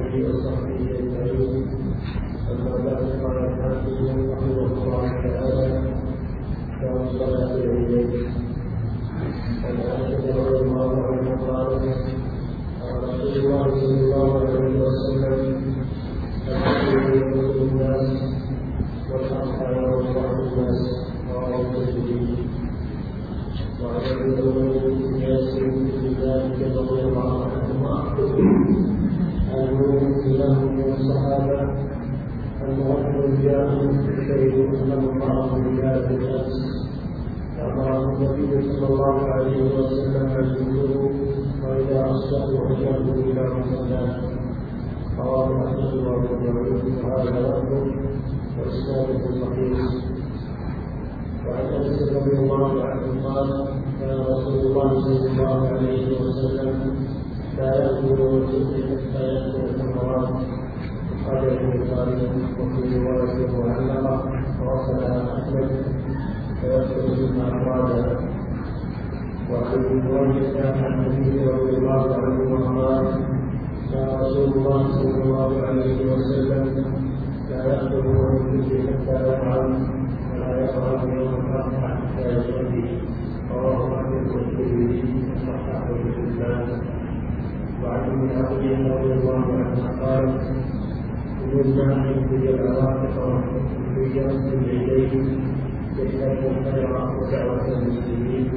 آله وصحبه أجمعين. أما بعد قال الحافظ رحمه الله تعالى: باب صلاة العيدين. عن عائشة رضي الله عنها قالت: قال رسول الله صلى الله عليه وسلم: الحج يوم الناس والأضحى يوم بعض الناس. رواه الترمذي. وعن ابي بن ياسر بن ذلك رضي الله عنهما أنه له من الصحابة أن رجل جاءهم شيء أنه رآه بهذا الأمس فأمره النبي صلى الله عليه وسلم أن يدخلوا وإذا أصبحوا أجابوا إلى مصلاه. رواه أحمد وأبو داود وهذا لفظ وإسناده صحيح. وعن أنس رضي الله عنه قال: كان رسول الله صلى الله عليه وسلم لا يأكل ويصلي حتى يأكل ثمرات. قال البخاري وفي رواية معلقة ووصلها أحمد: فيأكل مما أراد. وعن رواية عن النبي رضي الله عنه قال: كان رسول الله صلى الله عليه وسلم لا يأكل ويصلي حتى يطعم ولا يقرأ يوم الأضحى حتى يصلي. رواه أحمد والترمذي وصححه الألباني. وعن ابن عبد رضي الله عنه قال: أمرنا أن نخرج العواقب في يوم العيدين يشهد الخير ودعوة المسلمين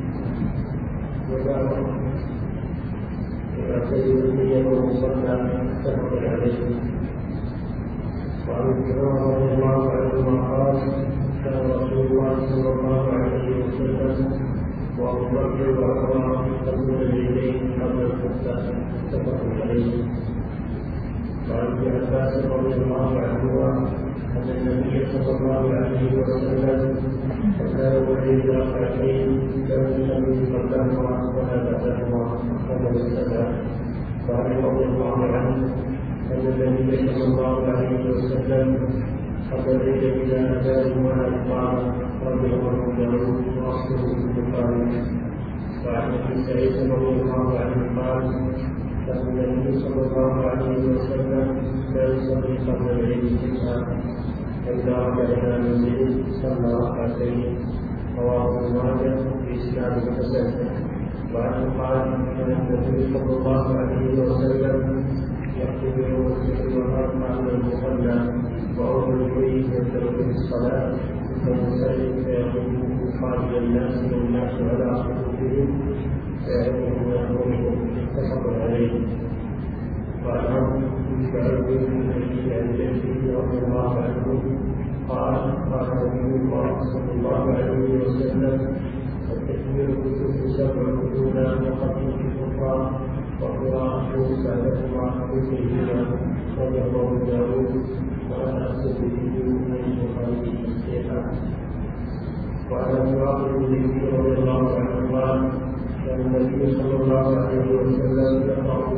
ودعوة إلى سيد النية والمصلى متفق عليه. وعن ابن عمر رضي الله عنهما قال: كان رسول الله صلى الله عليه وسلم وأبو بكر وعمر يصلون العيدين قبل الخطبة متفق عليه. وعن ابن عباس رضي الله عنهما أن النبي صلى الله عليه وسلم كان يعيد ركعتين كان النبي قبلهما ولا بعدهما قبل الصلاة. وعن رضي الله عنه أن النبي صلى الله عليه وسلم قبل إلى أذان وأقام رضي الله عنه وأصله البخاري. وعن أبي سعيد رضي الله عنه قال: كان النبي صلى الله عليه وسلم لا يصلي قبل العيد شيئا، فإذا رجع إلى المسجد صلى ركعتين. رواه ابن ماجه بإسناد حسن. وعنه قال: كان النبي صلى الله عليه وسلم يخطب يوم الفتح والأضحى من المصلى وأول البيت يبدأ بالصلاة فيسلم فيقول خارج الناس والناس على صفوفهم فيعرفهم ويأمرهم. متفق عليه. وعن عمرو بن شعيب بن عن جده رضي الله عنه قال: قال رسول الله صلى الله عليه وسلم: التكبير بالكفر 7 أولى وختم الكفار وقراءته بعدهما كفرهما. رواه أبو داود وأنا أستدل من البخاري تصحيحا. وعن ابي بكر رضي الله عنه قال: كان النبي صلى الله عليه وسلم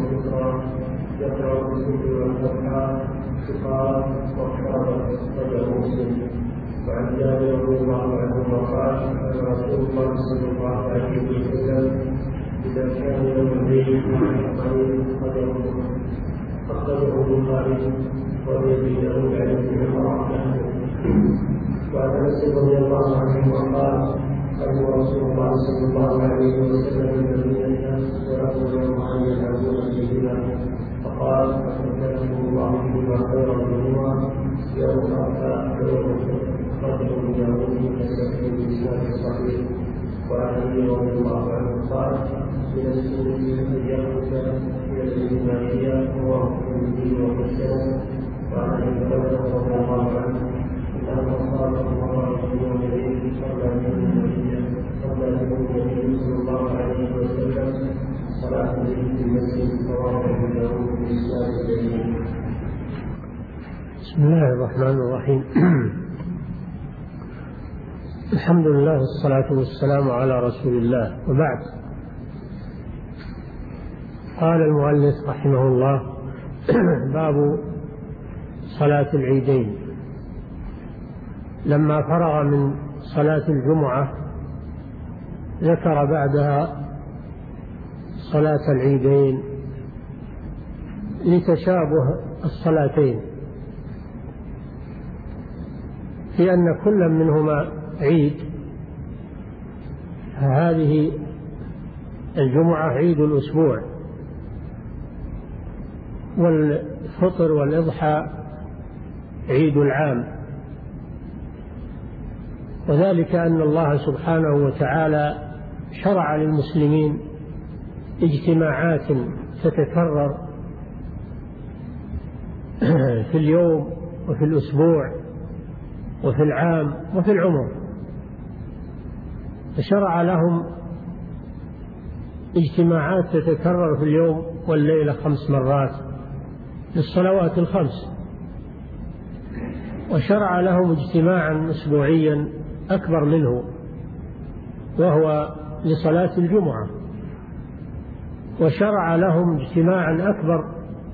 يقرأ بالكفر والفتحى شقاق وحرارة. رواه مسلم. وعن جابر رضي الله عنه قال: كان رسول الله صلى الله عليه وسلم إذا كان يوم العيد أخرجه البخاري وأبي داود عن ابن عمر. وعن أنس رضي الله عنه قال: قدم رسول الله صلى الله عليه وسلم المدينة وله يوم أن يذهبون فيهما فقال: فكلمه الله بما خيرا منهما يوم الأضحى ويوم الفطر. أخرجه ابن داود والنسائي بإسناد صحيح. وعن علي رضي الله عنه قال: من السنة أن يخرج إلى الإيمانية رواه الترمذي ومسلم. وعن أبي هريرة رضي الله عنه أنه قال: الله يوم العيد صلى النبي صلى الله عليه وسلم صلاة العيد في المسجد. رواه أبو داود بإسناد جيد. بسم الله الرحمن الرحيم. الحمد لله والصلاة والسلام على رسول الله، وبعد. قال المؤلف رحمه الله: باب صلاة العيدين. لما فرغ من صلاة الجمعة ذكر بعدها صلاة العيدين لتشابه الصلاتين، في أن كل منهما عيد. هذه الجمعة عيد الأسبوع، والفطر والإضحى عيد العام. وذلك أن الله سبحانه وتعالى شرع للمسلمين اجتماعات تتكرر في اليوم وفي الأسبوع وفي العام وفي العمر، فشرع لهم اجتماعات تتكرر في اليوم والليلة 5 مرات للصلوات الخمس، وشرع لهم اجتماعا أسبوعيا أكبر منه وهو لصلاة الجمعة، وشرع لهم اجتماعا أكبر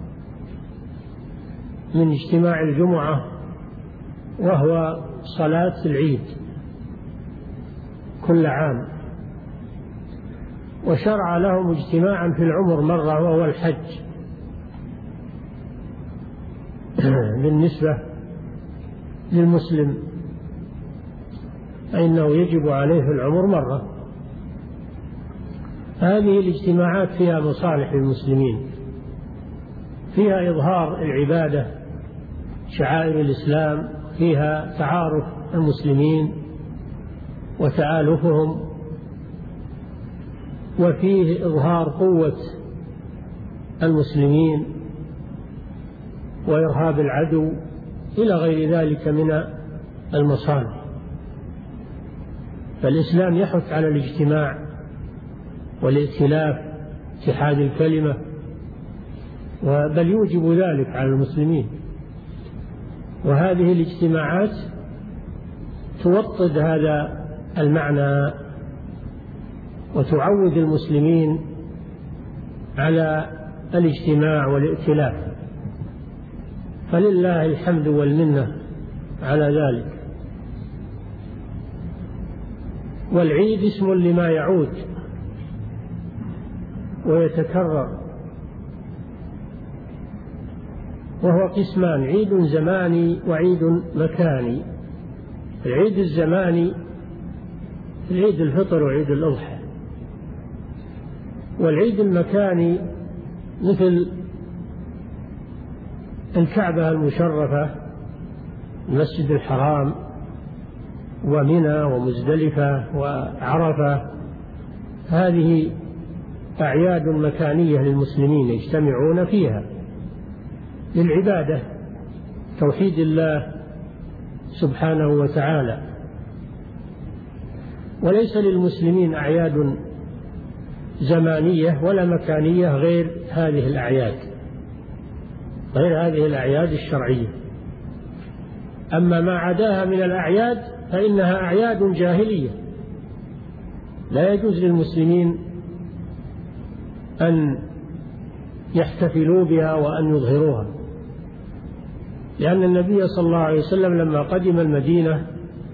من اجتماع الجمعة وهو صلاة العيد كل عام، وشرع لهم اجتماعا في العمر مرة وهو الحج بالنسبة للمسلم، فإنه يجب عليه في العمر مرة. هذه الاجتماعات فيها مصالح للمسلمين، فيها إظهار العبادة شعائر الإسلام، فيها تعارف المسلمين وتآلفهم، وفيه إظهار قوة المسلمين وإرهاب العدو إلى غير ذلك من المصالح. فالإسلام يحث على الاجتماع والائتلاف، اتحاد الكلمة، بل يوجب ذلك على المسلمين. وهذه الاجتماعات توطد هذا المعنى وتعود المسلمين على الاجتماع والائتلاف، فلله الحمد والمنة على ذلك. والعيد اسم لما يعود ويتكرر، وهو قسمان: عيد زماني وعيد مكاني. العيد الزماني العيد الفطر وعيد الأضحى، والعيد المكاني مثل الكعبة المشرفة، المسجد الحرام، ومنى ومزدلفة وعرفة. هذه أعياد مكانية للمسلمين يجتمعون فيها للعبادة، توحيد الله سبحانه وتعالى. وليس للمسلمين أعياد زمانية ولا مكانية غير هذه الأعياد، غير هذه الأعياد الشرعية. أما ما عداها من الأعياد فإنها أعياد جاهلية، لا يجوز للمسلمين أن يحتفلوا بها وأن يظهروها، لأن النبي صلى الله عليه وسلم لما قدم المدينة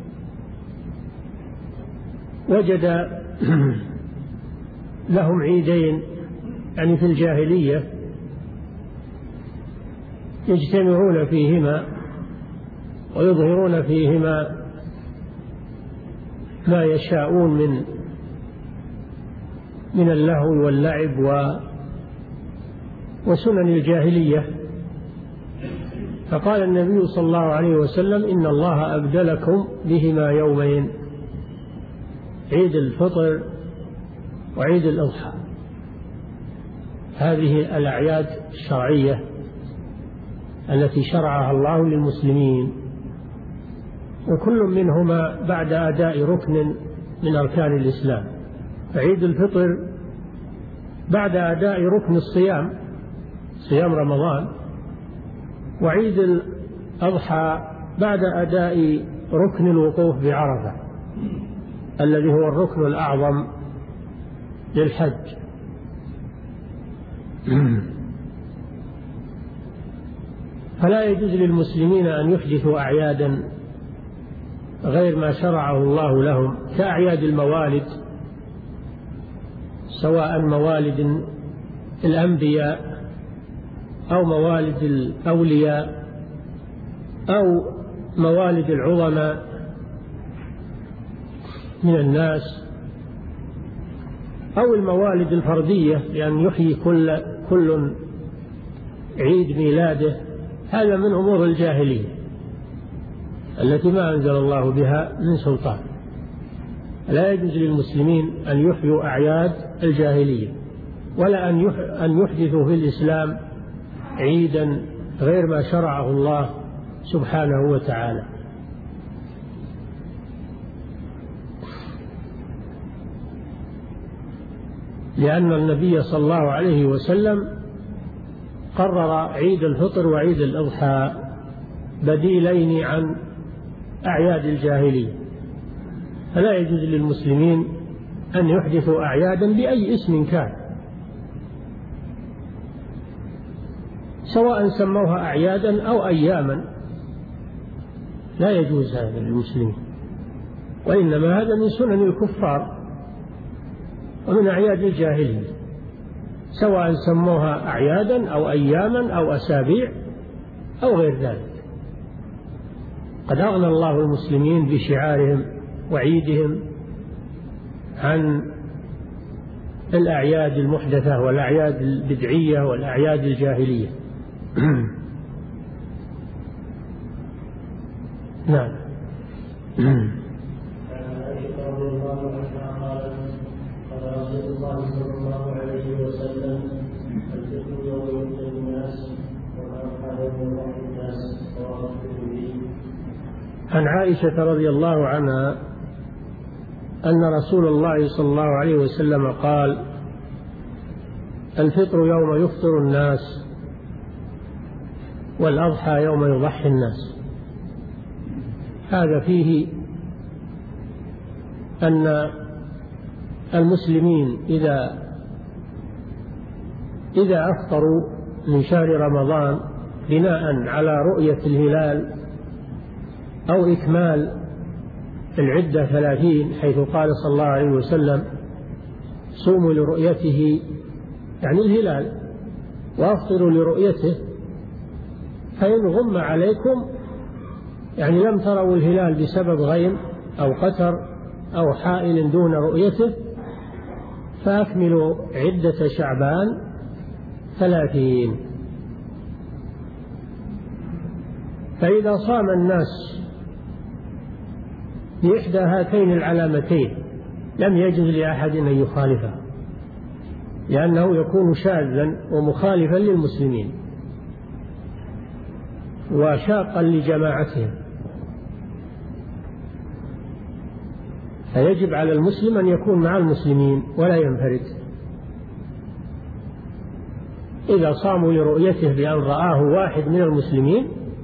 وجد لهم عيدين، يعني في الجاهلية يجتمعون فيهما ويظهرون فيهما ما يشاءون من اللهو واللعب وسنن الجاهلية. فقال النبي صلى الله عليه وسلم: إن الله أبدلكم بهما يومين، عيد الفطر وعيد الأضحى. هذه الأعياد الشرعية التي شرعها الله للمسلمين، وكل منهما بعد أداء ركن من أركان الإسلام. عيد الفطر بعد أداء ركن الصيام، صيام رمضان، وعيد الأضحى بعد أداء ركن الوقوف بعرفة الذي هو الركن الأعظم للحج. فلا يجوز للمسلمين أن يحدثوا أعيادا غير ما شرعه الله لهم، كأعياد الموالد، سواء موالد الأنبياء أو موالد الأولياء أو موالد العظماء من الناس أو الموالد الفردية، لأن يحيي كل عيد ميلاده، هذا من أمور الجاهلية التي ما أنزل الله بها من سلطان. لا يجوز للمسلمين أن يحيوا أعياد الجاهلية، ولا أن يحدثوا في الإسلام عيدا غير ما شرعه الله سبحانه وتعالى. لأن النبي صلى الله عليه وسلم قرر عيد الفطر وعيد الأضحى بديلين عن أعياد الجاهلية، فلا يجوز للمسلمين أن يحدثوا أعيادا بأي اسم كان، سواء سموها أعيادا أو أياما، لا يجوز هذا للمسلمين، وإنما هذا من سنن الكفار ومن أعياد الجاهلية، سواء سموها أعيادا أو أياما أو أسابيع أو غير ذلك. قد أغنى الله المسلمين بشعارهم وعيدهم عن الأعياد المحدثة والأعياد البدعية والأعياد الجاهلية. نعم. عن عائشة رضي الله عنها أن رسول الله صلى الله عليه وسلم قال: الفطر يوم يفطر الناس، والأضحى يوم يضحي الناس. هذا فيه أن المسلمين إذا أفطروا من شهر رمضان بناء على رؤية الهلال أو إكمال العدة 30، حيث قال صلى الله عليه وسلم: صوموا لرؤيته، يعني الهلال، وأفطروا لرؤيته، فإن غم عليكم، يعني لم تروا الهلال بسبب غيم أو قتر أو حائل دون رؤيته، فأكملوا عدة شعبان 30. فإذا صام الناس بإحدى هاتين العلامتين لم يجوز لأحد أن يخالفه، لأنه يكون شاذا ومخالفا للمسلمين وشاقا لجماعتهم. فيجب على المسلم أن يكون مع المسلمين ولا ينفرد. إذا صاموا لرؤيته بأن رآه واحد من المسلمين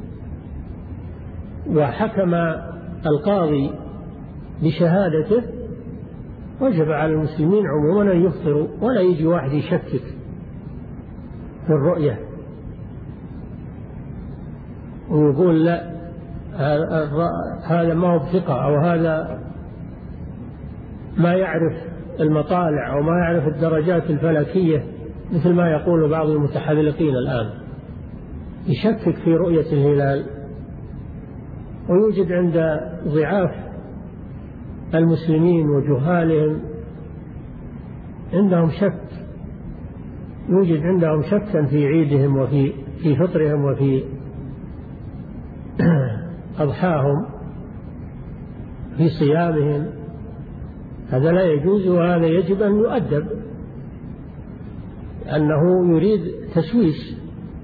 وحكم القاضي بشهادته، وجب على المسلمين عموما أن يفطروا، ولا يجي واحد يشكك في الرؤية ويقول لا هذا ما هو بثقة، أو هذا ما يعرف المطالع أو ما يعرف الدرجات الفلكية، مثل ما يقول بعض المتحذلقين الآن، يشكك في رؤية الهلال. ويوجد عند ضعاف المسلمين وجهالهم عندهم شك، يوجد عندهم شكا في عيدهم وفي فطرهم وفي أضحاهم، في صيامهم. هذا لا يجوز، وهذا يجب أن يؤدب، لأنه يريد تشويش.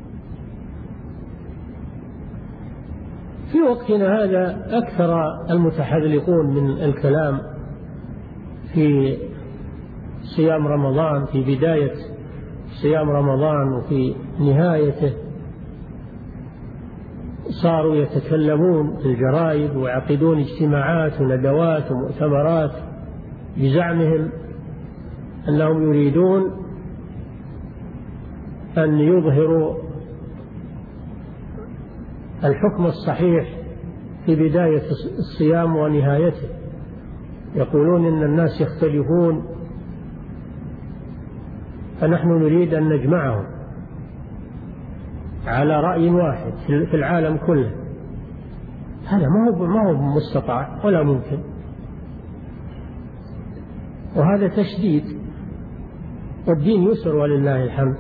في وقتنا هذا أكثر المتحذلقون من الكلام في صيام رمضان، في بداية صيام رمضان وفي نهايته، صاروا يتكلمون في الجرائد ويعقدون اجتماعات وندوات ومؤتمرات بزعمهم أنهم يريدون أن يظهروا الحكم الصحيح في بداية الصيام ونهايته. يقولون إن الناس يختلفون فنحن نريد أن نجمعهم. على رأي واحد في العالم كله، هذا ما هو مستطاع ولا ممكن، وهذا تشديد، والدين يسر ولله الحمد.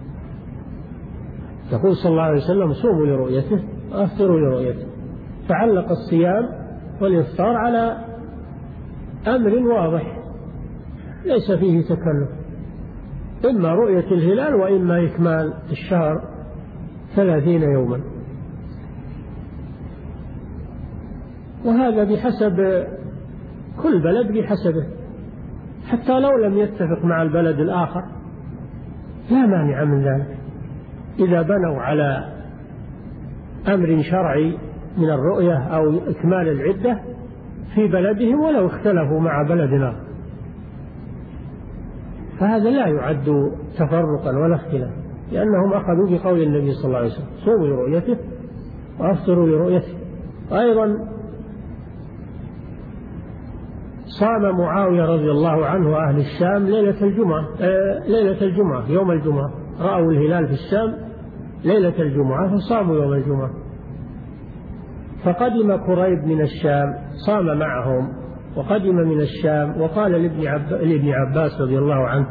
يقول صلى الله عليه وسلم: صوموا لرؤيته وافطروا لرؤيته. فعلق الصيام والإفطار على أمر واضح ليس فيه تكلف، إما رؤية الهلال وإما إكمال الشهر 30 يوما. وهذا بحسب كل بلد بحسبه، حتى لو لم يتفق مع البلد الآخر لا مانع من ذلك، إذا بنوا على أمر شرعي من الرؤية أو إكمال العدة في بلدهم ولو اختلفوا مع بلد آخر، فهذا لا يعد تفرقا ولا اختلاف، لأنهم أخذوا بقول النبي صلى الله عليه وسلم: صوموا لرؤيته وأفطروا لرؤيته. أيضا صام معاوية رضي الله عنه وأهل الشام ليلة الجمعة يوم الجمعة، رأوا الهلال في الشام ليلة الجمعة فصاموا يوم الجمعة. فقدم كريب من الشام صام معهم، وقدم من الشام وقال لابن عباس رضي الله عنه،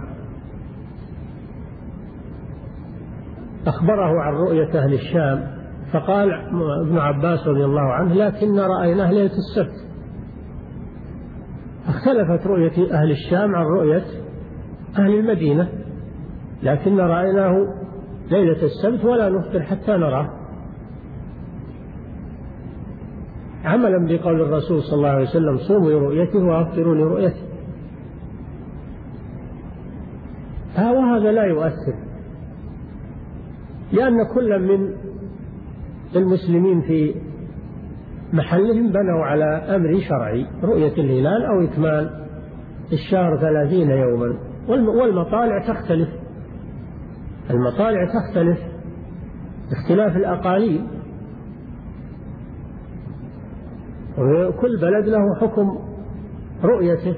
أخبره عن رؤية أهل الشام، فقال ابن عباس رضي الله عنه: لكن رأيناه ليلة السبت. اختلفت رؤية أهل الشام عن رؤية أهل المدينة، لكن رأيناه ليلة السبت ولا نفطر حتى نراه، عملا بقول الرسول صلى الله عليه وسلم: صوموا لرؤيته وأفطروا لرؤيته. وهذا لا يؤثر، لأن كل من المسلمين في محلهم بنوا على أمر شرعي، رؤية الهلال أو إكمال الشهر 30 يوما. والمطالع تختلف، المطالع تختلف باختلاف الأقاليم، وكل بلد له حكم رؤيته،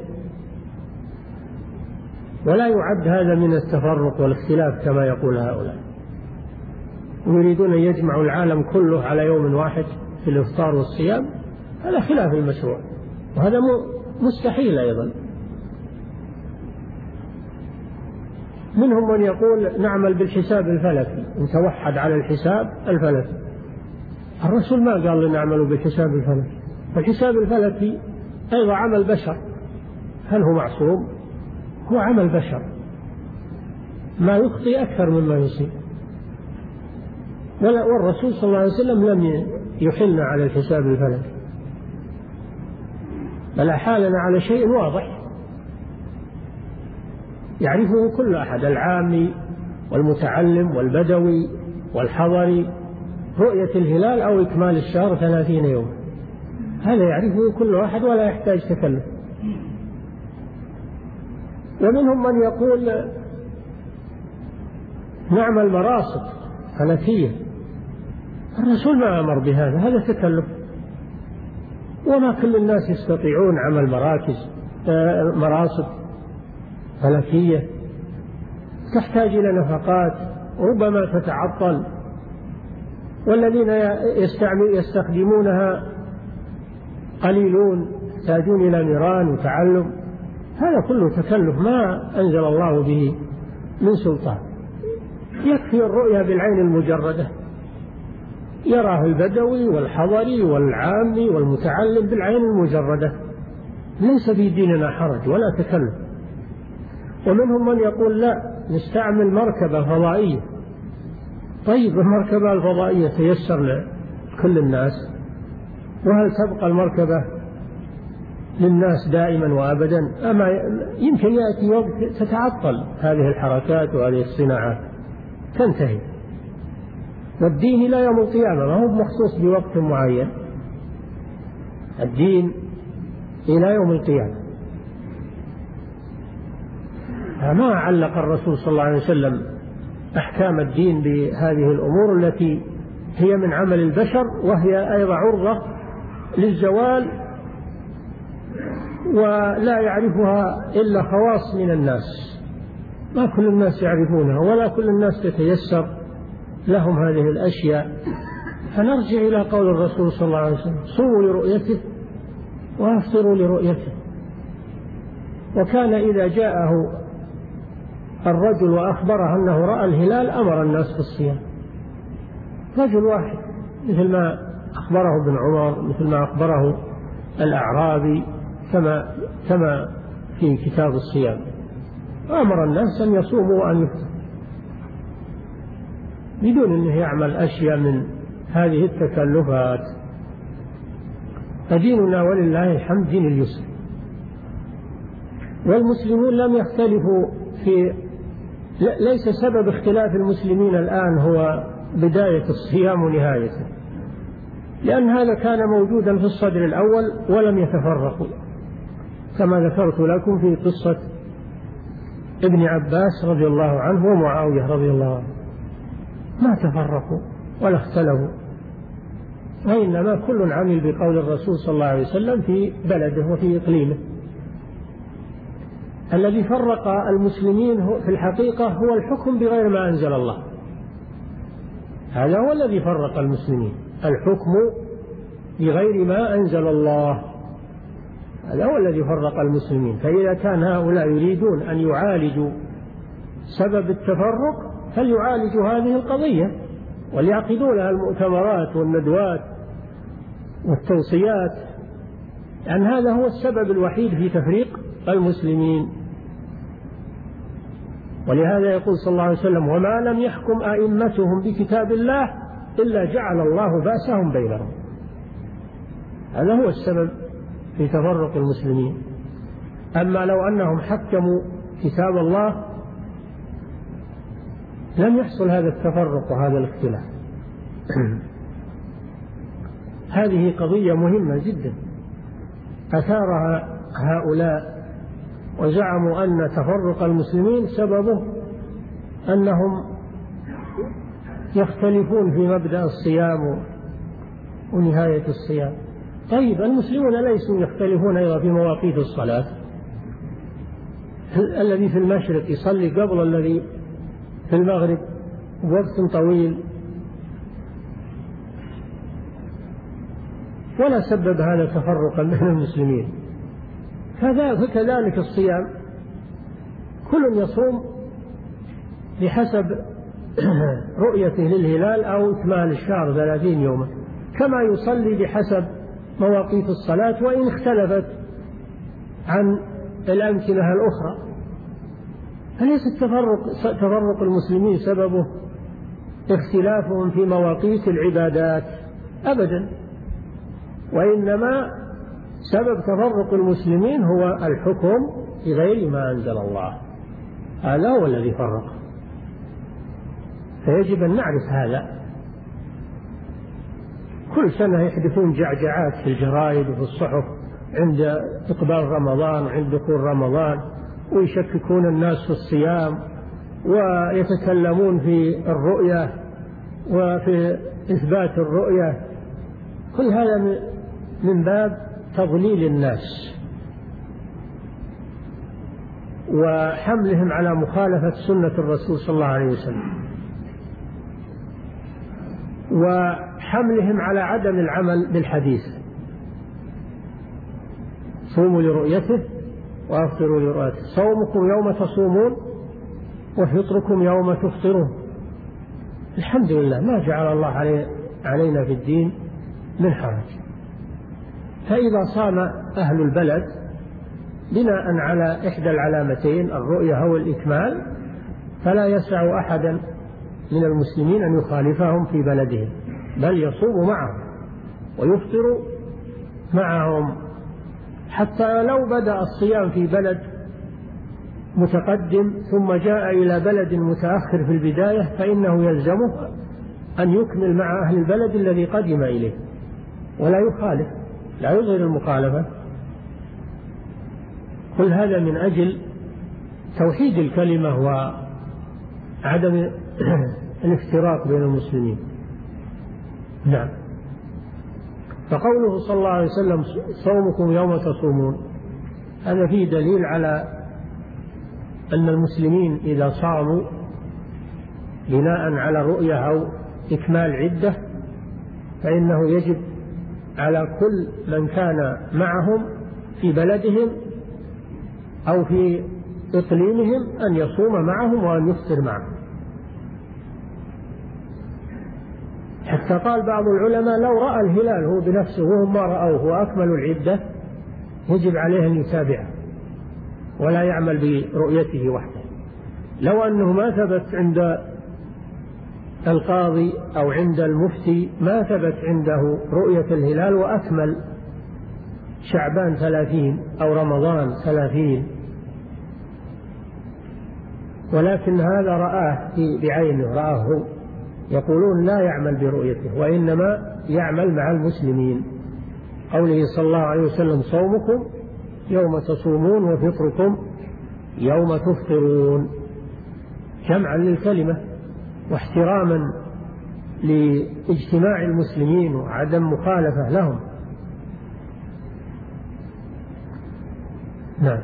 ولا يعد هذا من التفرق والاختلاف كما يقول هؤلاء، يريدون أن يجمعوا العالم كله على يوم واحد في الإفطار والصيام. هذا خلاف المشروع، وهذا مستحيل أيضا. منهم من يقول: نعمل بالحساب الفلكي، نتوحد على الحساب الفلكي. الرسول ما قال لنا نعمل بالحساب الفلكي، فالحساب الفلكي أيضا عمل بشر، هل هو معصوم؟ هو عمل بشر، ما يخطئ أكثر مما يصيب. والرسول صلى الله عليه وسلم لم يحلنا على الحساب الفلكي، بل أحالنا على شيء واضح يعرفه كل أحد، العامي والمتعلم والبدوي والحضري، رؤية الهلال أو إكمال الشهر 30 يوم، هذا يعرفه كل واحد ولا يحتاج تكلف. ومنهم من يقول: نعمل مراصد فلكية، الرسول ما أمر بهذا، هذا تكلف، وما كل الناس يستطيعون عمل مراصد فلكية، تحتاج إلى نفقات، ربما تتعطل، والذين يستخدمونها قليلون، يحتاجون إلى نيران وتعلم، هذا كله تكلف ما أنزل الله به من سلطان. يكفي الرؤيا بالعين المجردة، يراه البدوي والحضري والعامي والمتعلم بالعين المجردة، ليس في ديننا حرج ولا تكلف. ومنهم من يقول: لا، نستعمل مركبة فضائية. طيب، المركبة الفضائية تيسر لكل الناس، وهل تبقى المركبة للناس دائما وأبدا؟ أما يمكن يأتي وقت تتعطل هذه الحركات وهذه الصناعات، تنتهي. والدين إلى يوم القيامة، ما هو مخصوص بوقت معين، الدين إلى يوم القيامة. ما علق الرسول صلى الله عليه وسلم أحكام الدين بهذه الأمور التي هي من عمل البشر، وهي أيضا عرضة للزوال، ولا يعرفها إلا خواص من الناس، ما كل الناس يعرفونها، ولا كل الناس تتيسر لهم هذه الأشياء، فنرجع إلى قول الرسول صلى الله عليه وسلم: صوموا لرؤيته وافطروا لرؤيته. وكان إذا جاءه الرجل وأخبره أنه رأى الهلال أمر الناس بالصيام، رجل واحد، مثل ما أخبره ابن عمر، مثل ما أخبره الأعرابي، كما في كتاب الصيام، أمر الناس أن يصوموا وأن يفطروا بدون أنه يعمل أشياء من هذه التكلفات. فديننا ولله الحمد دين اليسر. والمسلمون لم يختلفوا ليس سبب اختلاف المسلمين الآن هو بداية الصيام ونهايته، لأن هذا كان موجودا في الصدر الأول ولم يتفرقوا، كما ذكرت لكم في قصة ابن عباس رضي الله عنه ومعاوية رضي الله عنه، ما تفرقوا ولا اختلفوا، وإنما كل عمل بقول الرسول صلى الله عليه وسلم في بلده وفي إقليمه. الذي فرق المسلمين في الحقيقة هو الحكم بغير ما أنزل الله، هذا هو الذي فرق المسلمين، الحكم بغير ما أنزل الله، هذا هو الذي فرق المسلمين. فإذا كان هؤلاء يريدون أن يعالجوا سبب التفرق فليعالجوا هذه القضية وليعقدوا لها المؤتمرات والندوات والتوصيات، لأن هذا هو السبب الوحيد في تفريق المسلمين. ولهذا يقول صلى الله عليه وسلم: وما لم يحكم أئمتهم بكتاب الله إلا جعل الله بأسهم بينهم. هذا هو السبب في تفرق المسلمين. أما لو أنهم حكموا كتاب الله لم يحصل هذا التفرق وهذا الاختلاف. هذه قضية مهمة جدا أثارها هؤلاء وزعموا أن تفرق المسلمين سببه أنهم يختلفون في مبدأ الصيام ونهاية الصيام. طيب المسلمون ليسوا يختلفون أيضا في مواقيت الصلاة؟ الذي في المشرق يصلي قبل الذي في المغرب بوقت طويل، ولا سبب هذا تفرقا بين المسلمين. فكذلك الصيام، كل يصوم بحسب رؤيته للهلال أو إكمال الشهر 30 يوما، كما يصلي بحسب مواقيت الصلاة وإن اختلفت عن الأمكنة الأخرى. فليس تفرق المسلمين سببه اختلافهم في مواقيت العبادات أبدا، وإنما سبب تفرق المسلمين هو الحكم بغير ما أنزل الله، هذا هو الذي فرق. فيجب أن نعرف هذا. كل سنة يحدثون جعجعات في الجرائد وفي الصحف عند إقبال رمضان وعند دخول رمضان، ويشككون الناس في الصيام ويتكلمون في الرؤية وفي إثبات الرؤية. كل هذا من باب تضليل الناس وحملهم على مخالفة سنة الرسول صلى الله عليه وسلم، وحملهم على عدم العمل بالحديث: صوموا لرؤيته وافطروا لرؤيته، صومكم يوم تصومون وفطركم يوم تفطرون. الحمد لله ما جعل الله علينا في الدين من حرج. فإذا صام أهل البلد بناء على إحدى العلامتين الرؤية أو الإكمال فلا يسع أحدا من المسلمين أن يخالفهم في بلدهم، بل يصوم معهم ويفطر معهم. حتى لو بدأ الصيام في بلد متقدم ثم جاء إلى بلد متأخر في البداية فإنه يلزمه أن يكمل مع أهل البلد الذي قدم إليه ولا يخالف، لا يظهر المخالفة. كل هذا من أجل توحيد الكلمة وعدم الافتراق بين المسلمين. نعم. فقوله صلى الله عليه وسلم: صومكم يوم تصومون، هذا فيه دليل على أن المسلمين إذا صاموا بناء على رؤية أو إكمال عدة، فإنه يجب على كل من كان معهم في بلدهم أو في إقليمهم أن يصوم معهم وأن يفطر معهم. حتى قال بعض العلماء لو رأى الهلال هو بنفسه وهم ما رأوه وأكملوا العدة يجب عليه أن يتابعه ولا يعمل برؤيته وحده. لو أنه ما ثبت عند القاضي أو عند المفتي، ما ثبت عنده رؤية الهلال وأكمل شعبان 30 أو رمضان 30، ولكن هذا رآه بعينه، رآه هو، يقولون لا يعمل برؤيته وإنما يعمل مع المسلمين. قوله صلى الله عليه وسلم: صومكم يوم تصومون وفطركم يوم تفطرون، جمعا للكلمة واحتراما لاجتماع المسلمين وعدم مخالفة لهم. نعم.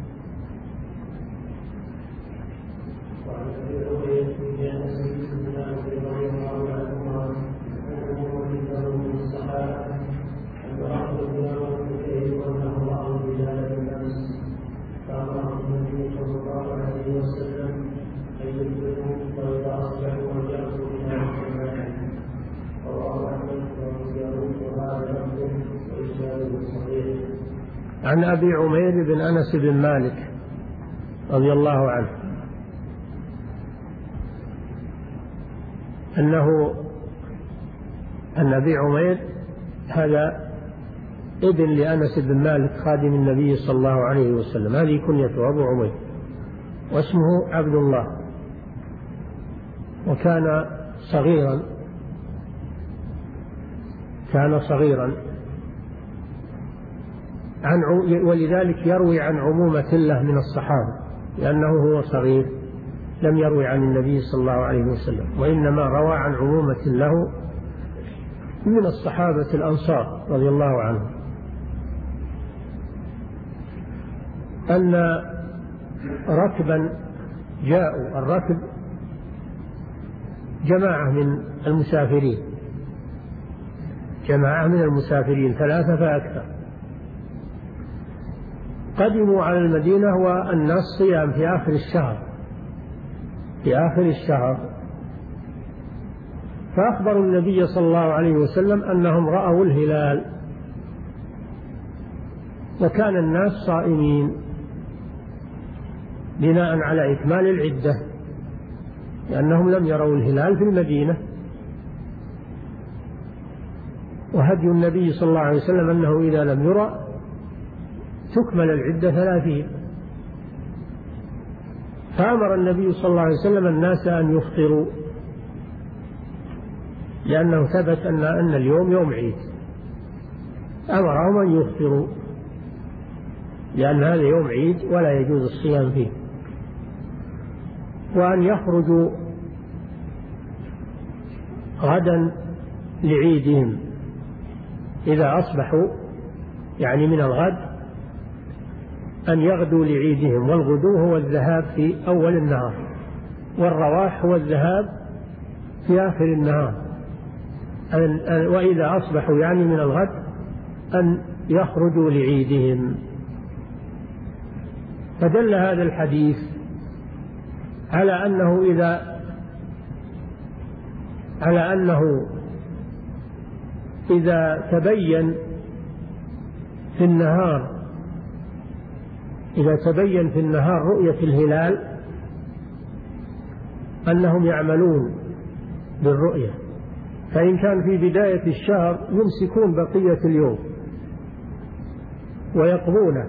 عن أبي عمير بن أنس بن مالك رضي الله عنه أن أبي عمير هذا ابن لأنس بن مالك خادم النبي صلى الله عليه وسلم، هذه كنيته أبو عمير، واسمه عبد الله، وكان صغيرا ولذلك يروي عن عمومة له من الصحابة، لأنه هو صغير لم يروي عن النبي صلى الله عليه وسلم، وإنما روى عن عمومة له من الصحابة الأنصار رضي الله عنهم، أن ركبا جاءوا، الركب جماعة من المسافرين 3 فأكثر، قدموا على المدينة والناس صيام في آخر الشهر، فأخبروا النبي صلى الله عليه وسلم أنهم رأوا الهلال، وكان الناس صائمين بناء على إكمال العدة، لأنهم لم يروا الهلال في المدينة، وهدي النبي صلى الله عليه وسلم أنه إذا لم يرى تكمل العدة 30. فأمر النبي صلى الله عليه وسلم الناس أن يفطروا، لأنه ثبت أن اليوم يوم عيد، أمرهم أن يفطروا لأن هذا يوم عيد ولا يجوز الصيام فيه، وأن يخرجوا غدا لعيدهم إذا أصبحوا، يعني من الغد أن يغدوا لعيدهم، والغدو هو الذهاب في أول النهار، والرواح هو الذهاب في آخر النهار، وإذا أصبحوا يعني من الغد أن يخرجوا لعيدهم. فدل هذا الحديث على أنه إذا تبين في النهار رؤية الهلال أنهم يعملون بالرؤية، فإن كان في بداية الشهر يمسكون بقية اليوم ويقضونه،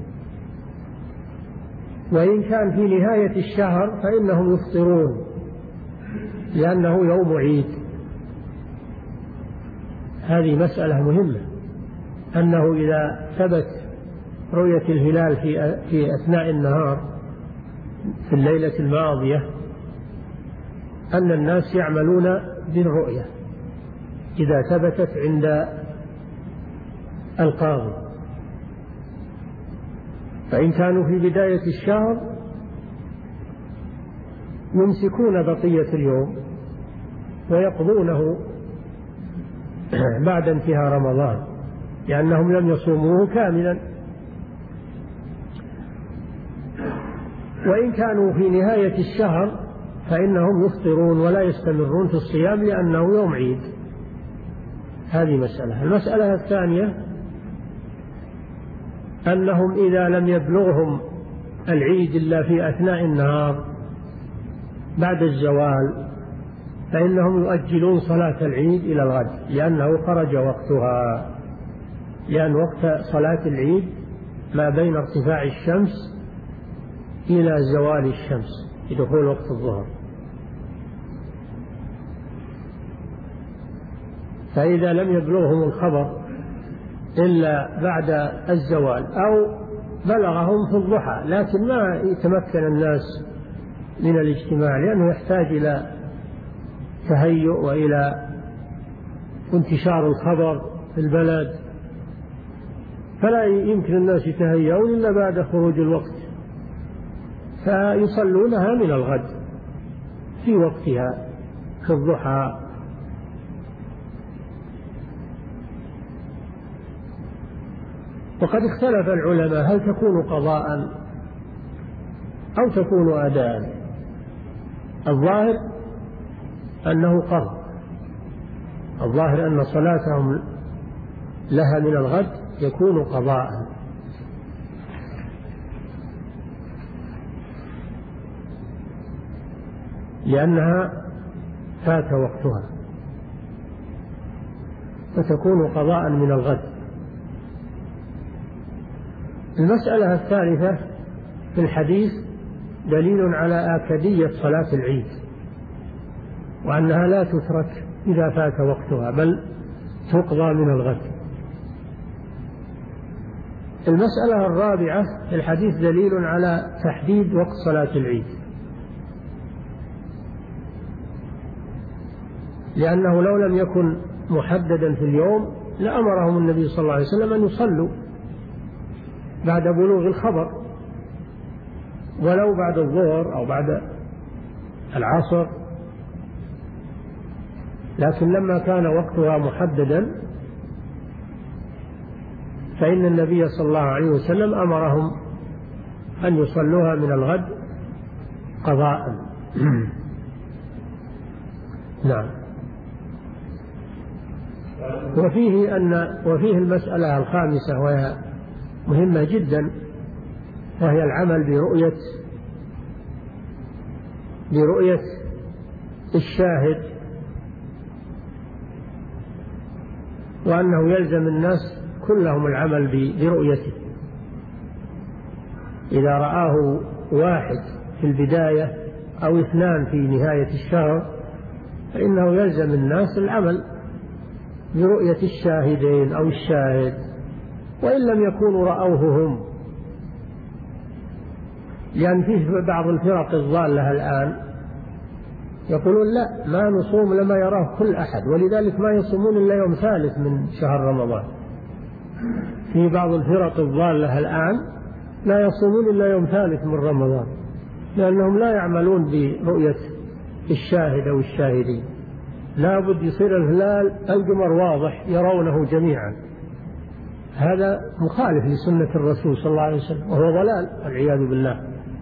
وإن كان في نهاية الشهر فإنهم يفطرون لأنه يوم عيد. هذه مسألة مهمة، أنه إذا ثبت رؤية الهلال في أثناء النهار في الليلة الماضية أن الناس يعملون بالرؤية إذا ثبتت عند القاضي، فإن كانوا في بداية الشهر يمسكون بقية اليوم ويقضونه بعد انتهاء رمضان لأنهم لم يصوموه كاملا. وإن كانوا في نهاية الشهر فإنهم يفطرون ولا يستمرون في الصيام لأنه يوم عيد. هذه مسألة. المسألة الثانية أنهم إذا لم يبلغهم العيد إلا في أثناء النهار بعد الزوال فإنهم يؤجلون صلاة العيد إلى الغد لأنه خرج وقتها، لأن وقت صلاة العيد ما بين ارتفاع الشمس إلى زوال الشمس لدخول وقت الظهر. فإذا لم يبلغهم الخبر إلا بعد الزوال أو بلغهم في الضحى لكن ما يتمكن الناس من الاجتماع لأنه يحتاج إلى تهيؤ وإلى انتشار الخبر في البلد، فلا يمكن الناس يتهيئون إلا بعد خروج الوقت، فيصلونها من الغد في وقتها في الضحى. وقد اختلف العلماء هل تكون قضاء أو تكون أداء. الظاهر أنه قضاء، الظاهر أن صلاتهم لها من الغد يكون قضاء، لأنها فات وقتها فتكون قضاء من الغد. المسألة الثالثة في الحديث دليل على آكدية صلاة العيد وأنها لا تترك إذا فات وقتها بل تقضى من الغد. المسألة الرابعة في الحديث دليل على تحديد وقت صلاة العيد، لأنه لو لم يكن محددا في اليوم لأمرهم النبي صلى الله عليه وسلم أن يصلوا بعد بلوغ الخبر ولو بعد الظهر أو بعد العصر، لكن لما كان وقتها محددا فإن النبي صلى الله عليه وسلم أمرهم أن يصلوها من الغد قضاء. نعم. وفيه المسألة الخامسة وهي مهمة جدا، وهي العمل برؤية الشاهد، وأنه يلزم الناس كلهم العمل برؤيته. إذا رآه واحد في البداية أو اثنان في نهاية الشهر فإنه يلزم الناس العمل برؤية الشاهدين أو الشاهد، وإن لم يكونوا رأوه هم، لأن فيه بعض الفرق الضالة الآن يقولون لا ما نصوم لما يراه كل أحد، ولذلك ما يصومون إلا يوم ثالث من شهر رمضان. في بعض الفرق الضالة الآن لا يصومون إلا يوم ثالث من رمضان لأنهم لا يعملون برؤية الشاهد أو الشاهدين، لا بد يصير الهلال القمر واضح يرونه جميعا. هذا مخالف لسنة الرسول صلى الله عليه وسلم وهو ضلال والعياذ بالله.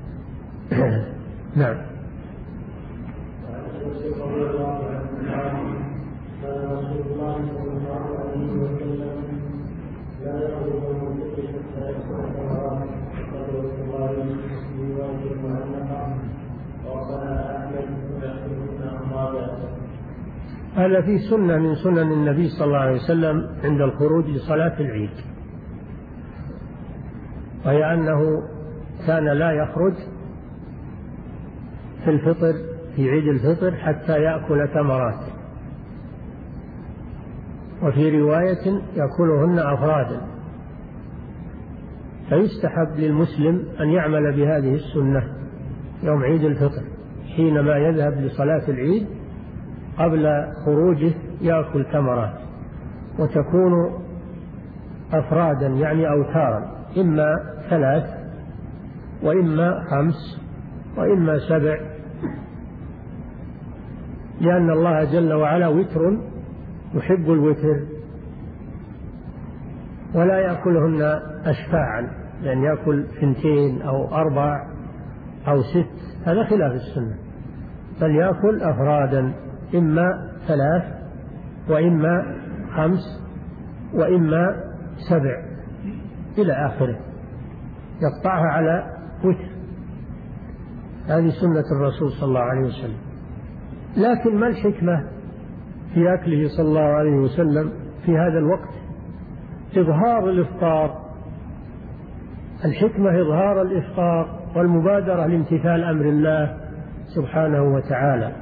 نعم. هذا في سنة من سنن النبي صلى الله عليه وسلم عند الخروج لصلاة العيد، وهي أنه كان لا يخرج في الفطر في عيد الفطر حتى يأكل تمرات، وفي رواية يأكلهن أفرادا. فيستحب للمسلم أن يعمل بهذه السنة يوم عيد الفطر حينما يذهب لصلاة العيد قبل خروجه يأكل تمرات، وتكون أفرادا يعني أوتارا، إما 3 وإما 5 وإما 7 لأن الله جل وعلا وتر يحب الوتر، ولا يأكلهن أشفاعا، يعني يأكل 2 أو 4 أو 6، هذا خلاف السنة، بل يأكل أفرادا، إما 3 وإما 5 وإما 7 إلى آخره، يقطعها على وتر. هذه سنة الرسول صلى الله عليه وسلم. لكن ما الحكمة في أكله صلى الله عليه وسلم في هذا الوقت؟ إظهار الإفطار، الحكمة إظهار الإفطار والمبادرة لامتثال أمر الله سبحانه وتعالى،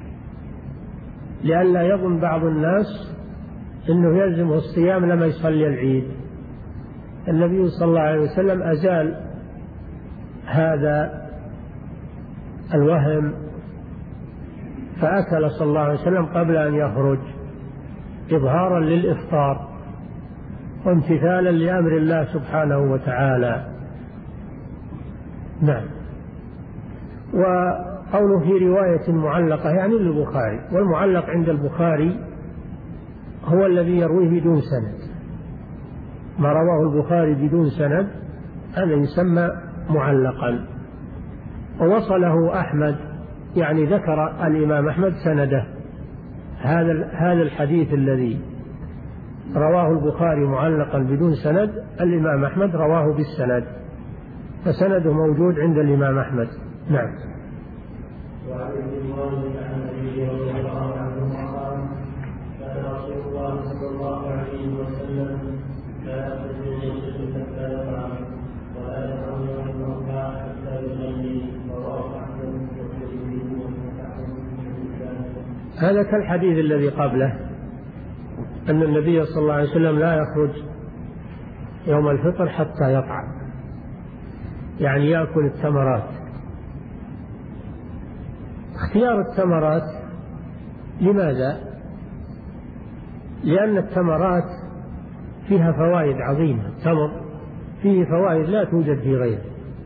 لئلا يظن بعض الناس أنه يلزمه الصيام لما يصلي العيد. النبي صلى الله عليه وسلم أزال هذا الوهم، فأكل صلى الله عليه وسلم قبل أن يخرج إظهارا للإفطار وامتثالا لأمر الله سبحانه وتعالى. نعم. وقوله في رواية معلقة يعني للبخاري، والمعلق عند البخاري هو الذي يرويه بدون سند، ما رواه البخاري بدون سند هذا يسمى معلقا. ووصله أحمد، يعني ذكر الإمام أحمد سنده، هذا الحديث الذي رواه البخاري معلقا بدون سند الإمام أحمد رواه بالسند، فسنده موجود عند الإمام أحمد. نعم. وعن ابن مالك عن ابي رضي الله عنه قال كان رسول الله صلى الله عليه وسلم لا يأخذ الغسل حتى يطعم ولا يطعم يوم المرضى حتى يصلي، رواه احمد والترمذي هذا كالحديث الذي قبله أن النبي صلى الله عليه وسلم لا يخرج يوم الفطر حتى يطعم، يعني يأكل التمرات. اختيار التمرات لماذا؟ لأن التمرات فيها فوائد عظيمة، التمر فيه فوائد لا توجد في غيره،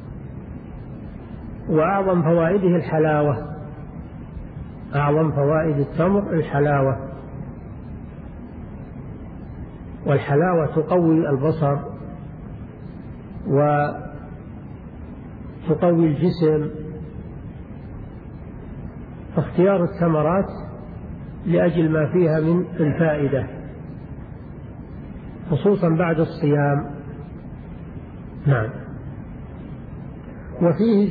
وأعظم فوائده الحلاوة، أعظم فوائد التمر الحلاوة، والحلاوة تقوي البصر وتقوي الجسم، فاختيار الثمرات لأجل ما فيها من الفائدة خصوصا بعد الصيام. نعم. وفيه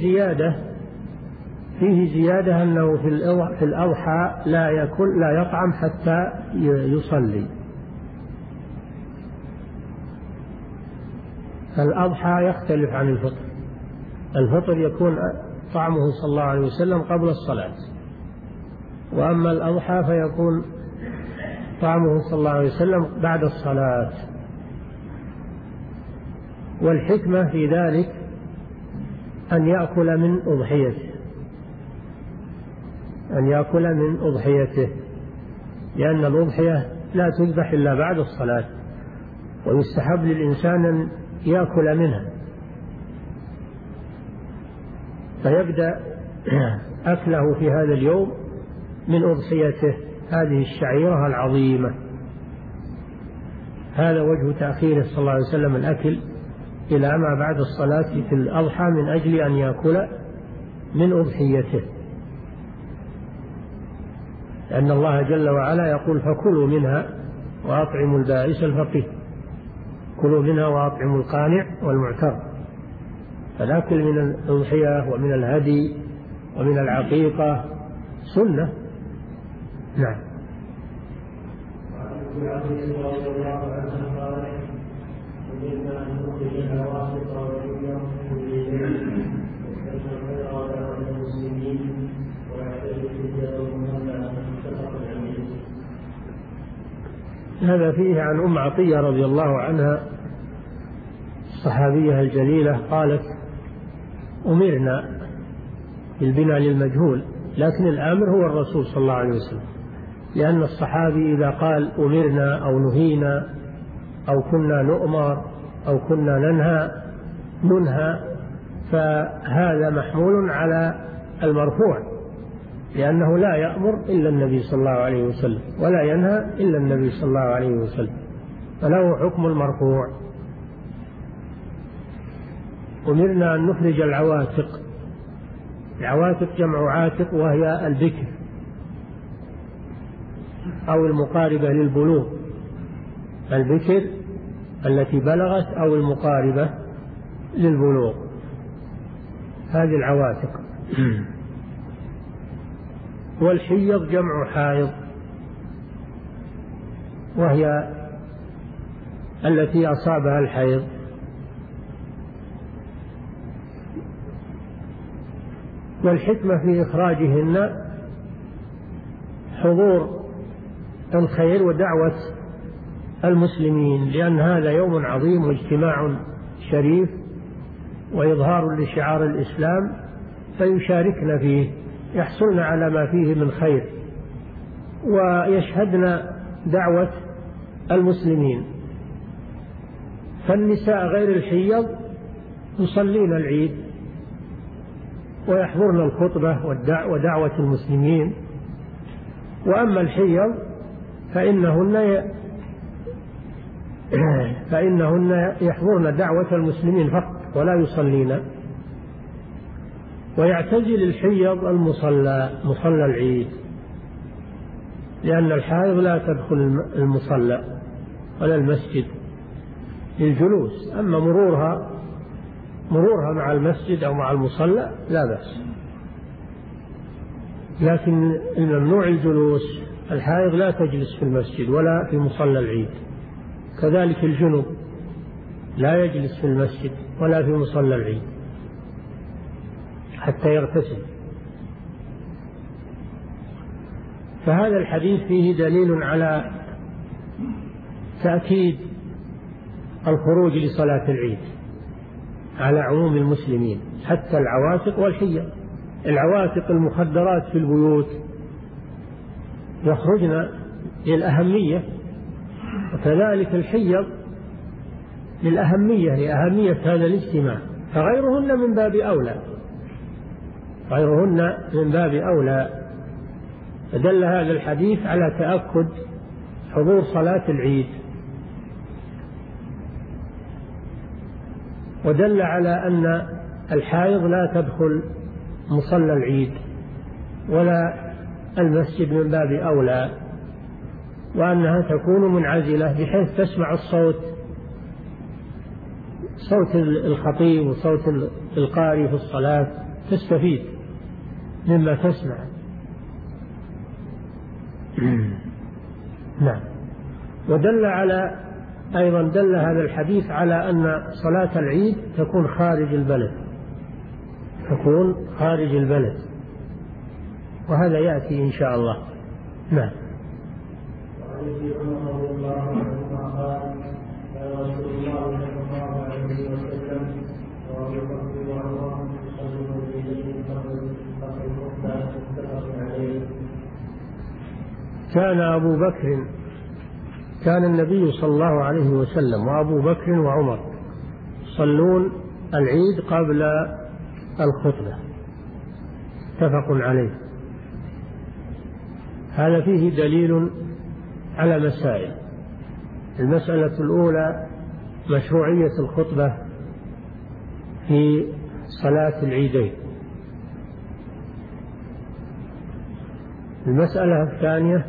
زيادة أنه في الأضحى لا يطعم حتى يصلي. الأضحى يختلف عن الفطر، الفطر يكون طعمه صلى الله عليه وسلم قبل الصلاة، وأما الأضحى فيكون طعمه صلى الله عليه وسلم بعد الصلاة. والحكمة في ذلك أن يأكل من أضحيته، لأن الأضحية لا تذبح إلا بعد الصلاة، ويستحب للإنسان أن يأكل منها، فيبدأ أكله في هذا اليوم من أضحيته هذه الشعيرة العظيمة. هذا وجه تأخيره صلى الله عليه وسلم الأكل إلى ما بعد الصلاة في الأضحى، من أجل أن يأكل من أضحيته، لأن الله جل وعلا يقول فكلوا منها وأطعموا البائس الفقير، كلوا منها وأطعموا القانع والمعتر. فالأكل من الأضحية ومن الهدي ومن العقيقة سنة. نعم. هذا فيه عن أم عطية رضي الله عنها الصحابية الجليلة قالت أمرنا بالبناء للمجهول، لكن الآمر هو الرسول صلى الله عليه وسلم، لأن الصحابي إذا قال أمرنا أو نهينا أو كنا نؤمر أو كنا ننهى فهذا محمول على المرفوع، لأنه لا يأمر إلا النبي صلى الله عليه وسلم ولا ينهى إلا النبي صلى الله عليه وسلم، فله حكم المرفوع. أمرنا أن نخرج العواتق. العواتق جمع عاتق، وهي البكر أو المقاربة للبلوغ، البكر التي بلغت أو المقاربة للبلوغ، هذه العواتق. والحيض جمع حائض، وهي التي أصابها الحيض. والحكمة في إخراجهن حضور الخير ودعوة المسلمين، لأن هذا يوم عظيم واجتماع شريف وإظهار لشعار الإسلام، فيشاركن فيه، يحصلن على ما فيه من خير، ويشهدن دعوة المسلمين. فالنساء غير الحيض يصلين العيد ويحضرن الخطبة ودعوة المسلمين، وأما الحيض فإنهن يحضرن دعوة المسلمين فقط ولا يصلين. ويعتزل الحيض مصلى العيد، لأن الحائض لا تدخل المصلى ولا المسجد للجلوس، أما مرورها مع المسجد أو مع المصلى لا بأس، لكن الممنوع الجلوس. الحائض لا تجلس في المسجد ولا في مصلى العيد، كذلك الجنوب لا يجلس في المسجد ولا في مصلى العيد حتى يغتسل. فهذا الحديث فيه دليل على تأكيد الخروج لصلاة العيد على عموم المسلمين، حتى العواتق والحيض. العواتق المخدرات في البيوت يخرجن للأهمية، وكذلك الحيض لأهمية هذا الاجتماع، فغيرهن من باب أولى. فدل هذا الحديث على تأكد حضور صلاة العيد، ودل على أن الحائض لا تدخل مصلى العيد ولا المسجد من باب أولى، وأنها تكون منعزلة بحيث تسمع صوت الخطيب وصوت القارئ في الصلاة، تستفيد مما تسمع. نعم. ودل هذا الحديث على أن صلاة العيد تكون خارج البلد، وهذا يأتي إن شاء الله. نعم. كان النبي صلى الله عليه وسلم وأبو بكر وعمر يصلون العيد قبل الخطبة، متفق عليه. هذا فيه دليل على مسائل. المسألة الأولى مشروعية الخطبة في صلاة العيدين. المسألة الثانية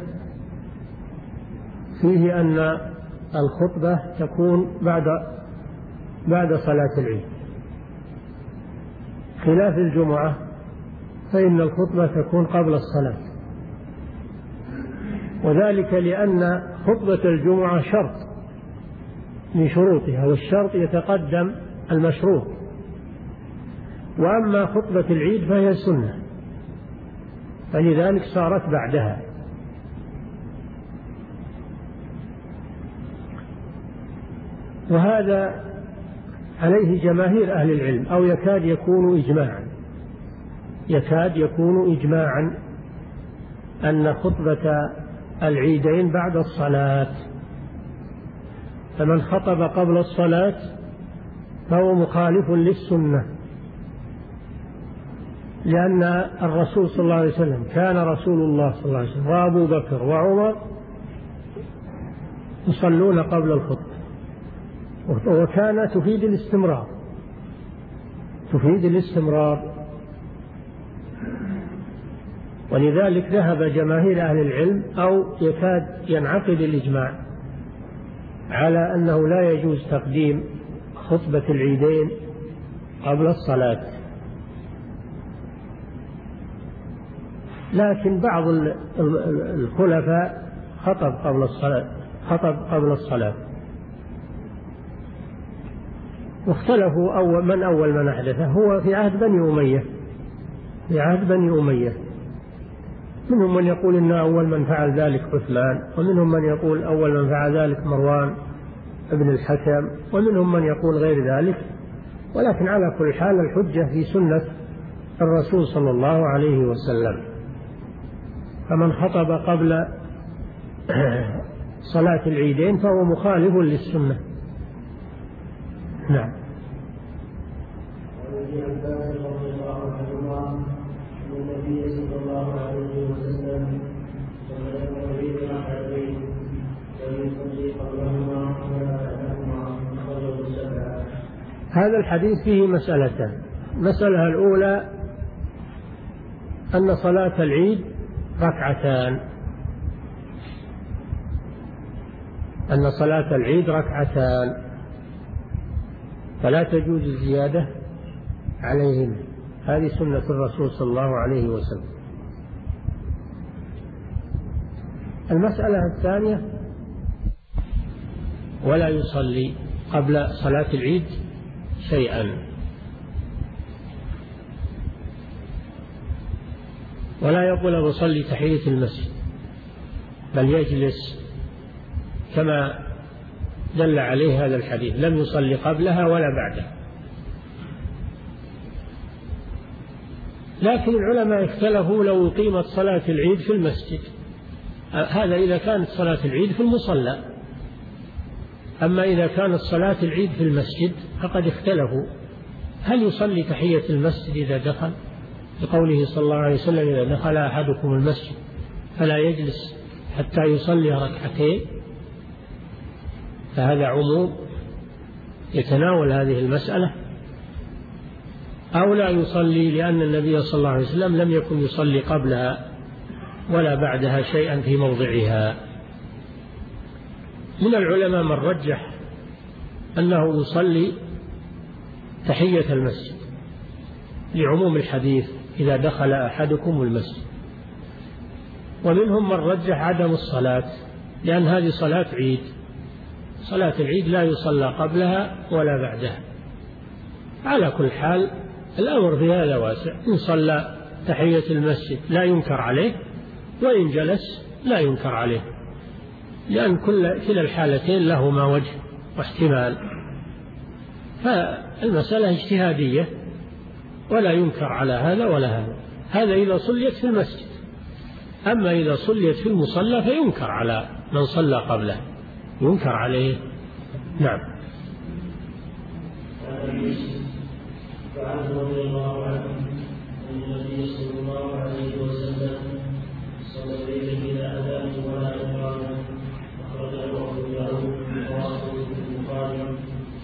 فيه أن الخطبة تكون بعد صلاة العيد، خلاف الجمعة فإن الخطبة تكون قبل الصلاة، وذلك لأن خطبة الجمعة شرط من شروطها، والشرط يتقدم المشروط، وأما خطبة العيد فهي سنة، فلذلك صارت بعدها. وهذا عليه جماهير أهل العلم، أو يكاد يكون إجماعا أن خطبة العيدين بعد الصلاة، فمن خطب قبل الصلاة فهو مخالف للسنة، لأن الرسول صلى الله عليه وسلم كان رسول الله صلى الله عليه وسلم وأبو بكر وعمر يصلون قبل الخطبة، وكان تفيد الاستمرار. ولذلك ذهب جماهير أهل العلم أو يكاد ينعقد الإجماع على أنه لا يجوز تقديم خطبة العيدين قبل الصلاة، لكن بعض الخلفاء خطب قبل الصلاة، واختلفوا أول من أحدثه هو في عهد بني أمية. منهم من يقول إن أول من فعل ذلك عثمان، ومنهم من يقول أول من فعل ذلك مروان ابن الحكم، ومنهم من يقول غير ذلك. ولكن على كل حال الحجة في سنة الرسول صلى الله عليه وسلم، فمن خطب قبل صلاة العيدين فهو مخالف للسنة. نعم. هذا الحديث فيه مسألتان. المسألة الأولى أن صلاة العيد ركعتان، فلا تجوز الزيادة عليهم. هذه سنة الرسول صلى الله عليه وسلم. المسألة الثانية: ولا يصلي قبل صلاة العيد شيئا، ولا يقول بصلي تحية المسجد، بل يجلس كما دل عليه هذا الحديث، لم يصلي قبلها ولا بعدها. لكن العلماء اختلفوا لو قيمت صلاة العيد في المسجد، هذا إذا كانت صلاة العيد في المصلى. أما إذا كانت صلاة العيد في المسجد فقد اختلفوا هل يصلي تحية المسجد إذا دخل، لقوله صلى الله عليه وسلم: إذا دخل أحدكم المسجد فلا يجلس حتى يصلي ركعتين، فهذا عموم يتناول هذه المسألة. أو لا يصلي لأن النبي صلى الله عليه وسلم لم يكن يصلي قبلها ولا بعدها شيئا في موضعها. من العلماء من رجح أنه يصلي تحية المسجد لعموم الحديث: إذا دخل أحدكم المسجد. ومنهم من رجح عدم الصلاة، لأن هذه صلاة عيد، صلاة العيد لا يصلى قبلها ولا بعدها. على كل حال الأمر في هذا واسع، إن صلى تحية المسجد لا ينكر عليه، وإن جلس لا ينكر عليه، لأن كلا الحالتين لهما وجه واحتمال، فالمسألة اجتهادية ولا ينكر على هذا ولا هذا. هذا إذا صليت في المسجد، أما إذا صليت في المصلى فينكر على من صلى قبله، ينكر عليه. نعم. وعنه رضي الله عنه أن النبي صلى الله عليه وسلم صلى الليل بلا أذان ولا إقامة، أخرجه أبو داود وواصله في البخاري.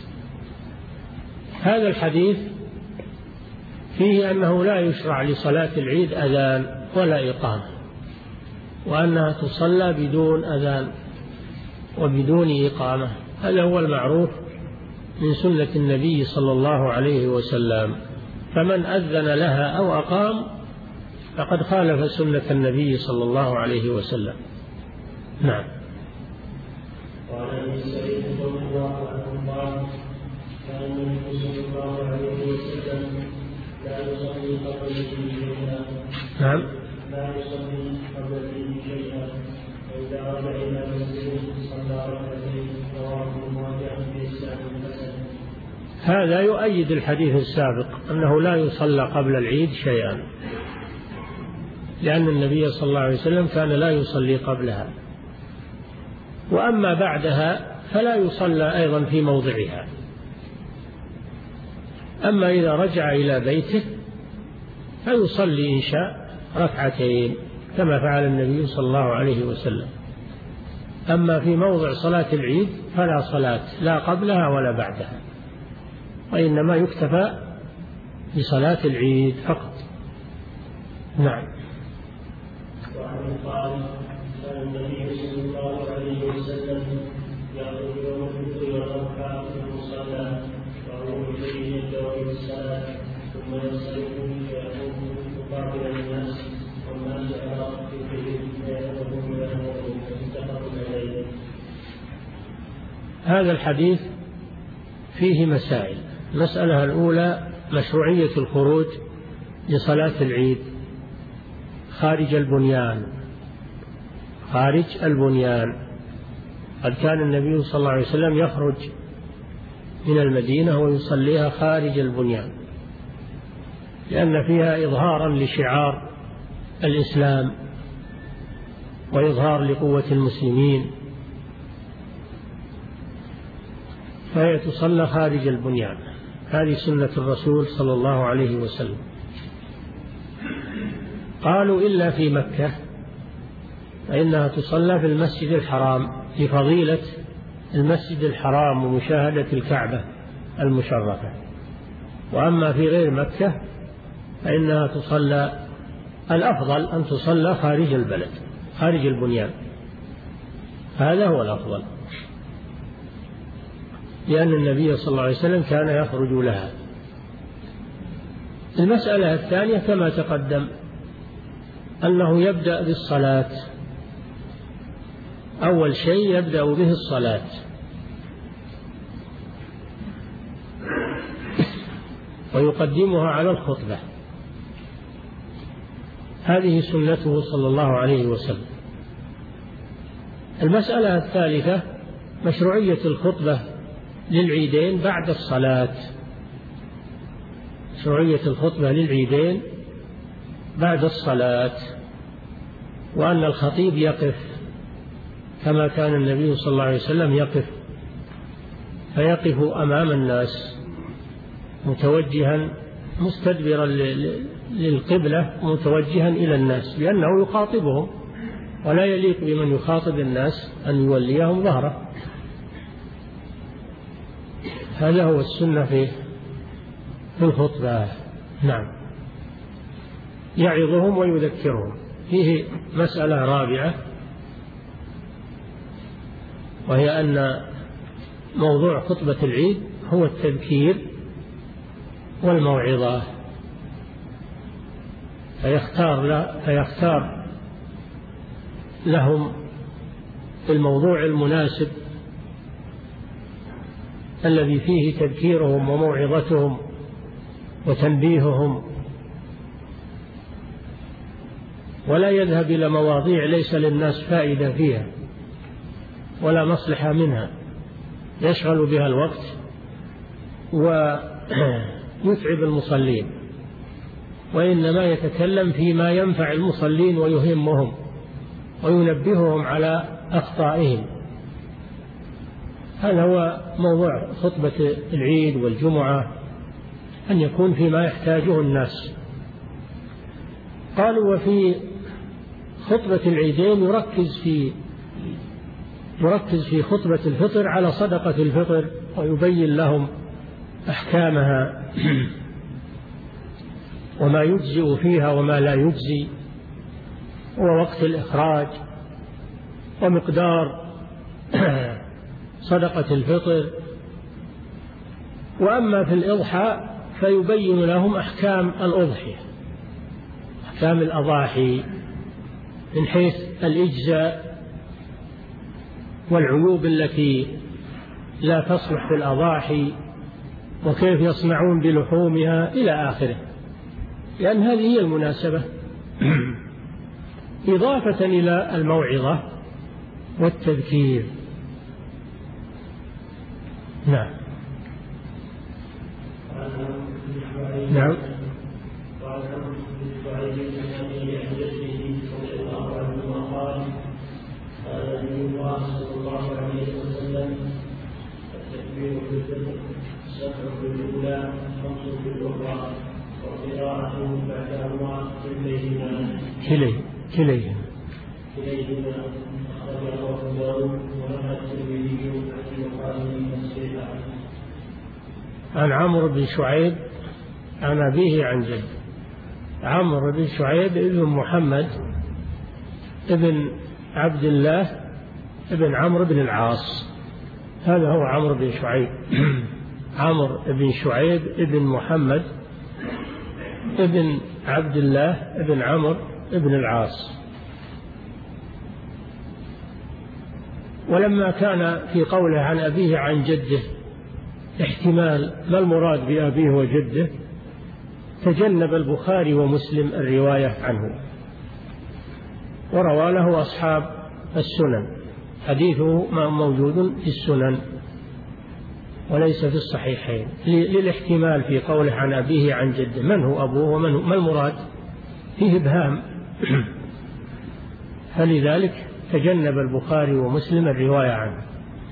هذا الحديث فيه أنه لا يشرع لصلاة العيد أذان ولا إقامة، وأنها تصلى بدون أذان وبدون إقامة. هذا هو المعروف من سنة النبي صلى الله عليه وسلم، فمن أذن لها أو أقام فقد خالف سنة النبي صلى الله عليه وسلم. نعم. وعن أبي سعيد رضي الله عنه قال: كان النبي صلى الله عليه وسلم لا يصلي قبل شيئا. نعم. لا يصلي قبل شيئا، فإذا رجع إلى مسجده صلى ركعتين، رواه ابن ماجه بإسناد حسن. هذا يؤيد الحديث السابق أنه لا يصلى قبل العيد شيئا، لأن النبي صلى الله عليه وسلم كان لا يصلي قبلها، وأما بعدها فلا يصلى أيضا في موضعها. أما إذا رجع إلى بيته فيصلي إن شاء ركعتين كما فعل النبي صلى الله عليه وسلم. أما في موضع صلاة العيد فلا صلاة لا قبلها ولا بعدها، وإنما يكتفى بصلاة العيد فقط. نعم. وعن قال كان النبي صلى الله عليه وسلم يخرج يوم الفطر والأضحى في المصلى وهو إليه يدعو بالصلاة ثم ينصرف فيقوم مقابل الناس والناس على ركبتهم فيأخذهم ويأمرهم متفق عليه. هذا الحديث فيه مسائل. المسألة الأولى مشروعية الخروج لصلاة العيد خارج البنيان. قد كان النبي صلى الله عليه وسلم يخرج من المدينة ويصليها خارج البنيان، لأن فيها إظهارا لشعار الإسلام وإظهار لقوة المسلمين، فهي تصلى خارج البنيان. هذه سنة الرسول صلى الله عليه وسلم. قالوا إلا في مكة فإنها تصلى في المسجد الحرام لفضيلة المسجد الحرام ومشاهدة الكعبة المشرفة. وأما في غير مكة فإنها تصلى، الأفضل أن تصلى خارج البلد خارج البنيان، هذا هو الأفضل، لأن النبي صلى الله عليه وسلم كان يخرج لها. المسألة الثانية كما تقدم أنه يبدأ بالصلاة، أول شيء يبدأ به الصلاة، ويقدمها على الخطبة. هذه سنته صلى الله عليه وسلم. المسألة الثالثة مشروعية الخطبة للعيدين بعد الصلاة، مشروعية الخطبة للعيدين بعد الصلاة، وأن الخطيب يقف كما كان النبي صلى الله عليه وسلم يقف، فيقف أمام الناس متوجها مستدبرا للقبلة متوجها إلى الناس، لأنه يخاطبهم ولا يليق بمن يخاطب الناس أن يوليهم ظهره. هذا هو السنة في الخطبة. نعم. يعظهم ويذكرهم. فيه مسألة رابعة، وهي أن موضوع خطبة العيد هو التذكير والموعظة، فيختار لهم الموضوع المناسب الذي فيه تذكيرهم وموعظتهم وتنبيههم، ولا يذهب إلى مواضيع ليس للناس فائدة فيها ولا مصلحة منها يشغل بها الوقت ويتعب المصلين، وإنما يتكلم فيما ينفع المصلين ويهمهم وينبههم على أخطائهم. هذا هو موضوع خطبة العيد والجمعة، أن يكون فيما يحتاجه الناس. قالوا وفي خطبة العيدين يركز في خطبة الفطر على صدقة الفطر، ويبين لهم أحكامها وما يجزئ فيها وما لا يجزي، ووقت الإخراج ومقدار صدقة الفطر. وأما في الإضحى فيبين لهم أحكام الأضحية، أحكام الأضاحي من حيث الإجزاء والعيوب التي لا تصلح في الأضاحي، وكيف يصنعون بلحومها إلى آخره، لأن هذه هي المناسبة، إضافة إلى الموعظة والتذكير. نعم. نعم. وقراءة بعدهما كليهما أخرجه أبو داود ونقل الترمذي عن البخاري تصحيحا. عن عمرو بن شعيب عن أبيه عن جده. عمرو بن شعيب ابن محمد ابن عبد الله ابن عمرو بن العاص، هذا هو عمرو بن شعيب. عمرو بن شعيب ابن محمد ابن عبد الله ابن عمرو ابن العاص. ولما كان في قوله عن أبيه عن جده احتمال ما المراد بأبيه وجده، تجنب البخاري ومسلم الرواية عنه، وروى له أصحاب السنن، حديثه موجود في السنن وليس في الصحيحين، للاحتمال في قوله عن أبيه عن جده، من هو أبوه ما المراد، فيه إبهام. فلذلك تجنب البخاري ومسلم الرواية عنه.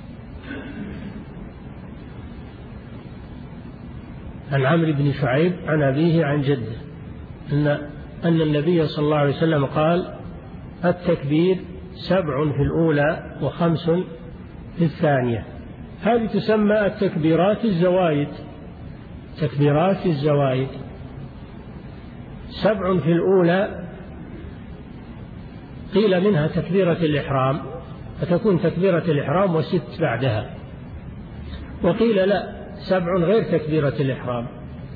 عن عمرو بن شعيب عن أبيه عن جده أن النبي صلى الله عليه وسلم قال: التكبير 7 في الأولى و5 في الثانية. هذه تسمى التكبيرات الزوايد. تكبيرات الزوايد 7 في الأولى قيل منها تكبيرة الإحرام، فتكون تكبيرة الإحرام و6 بعدها، وقيل لا، 7 غير تكبيرة الإحرام،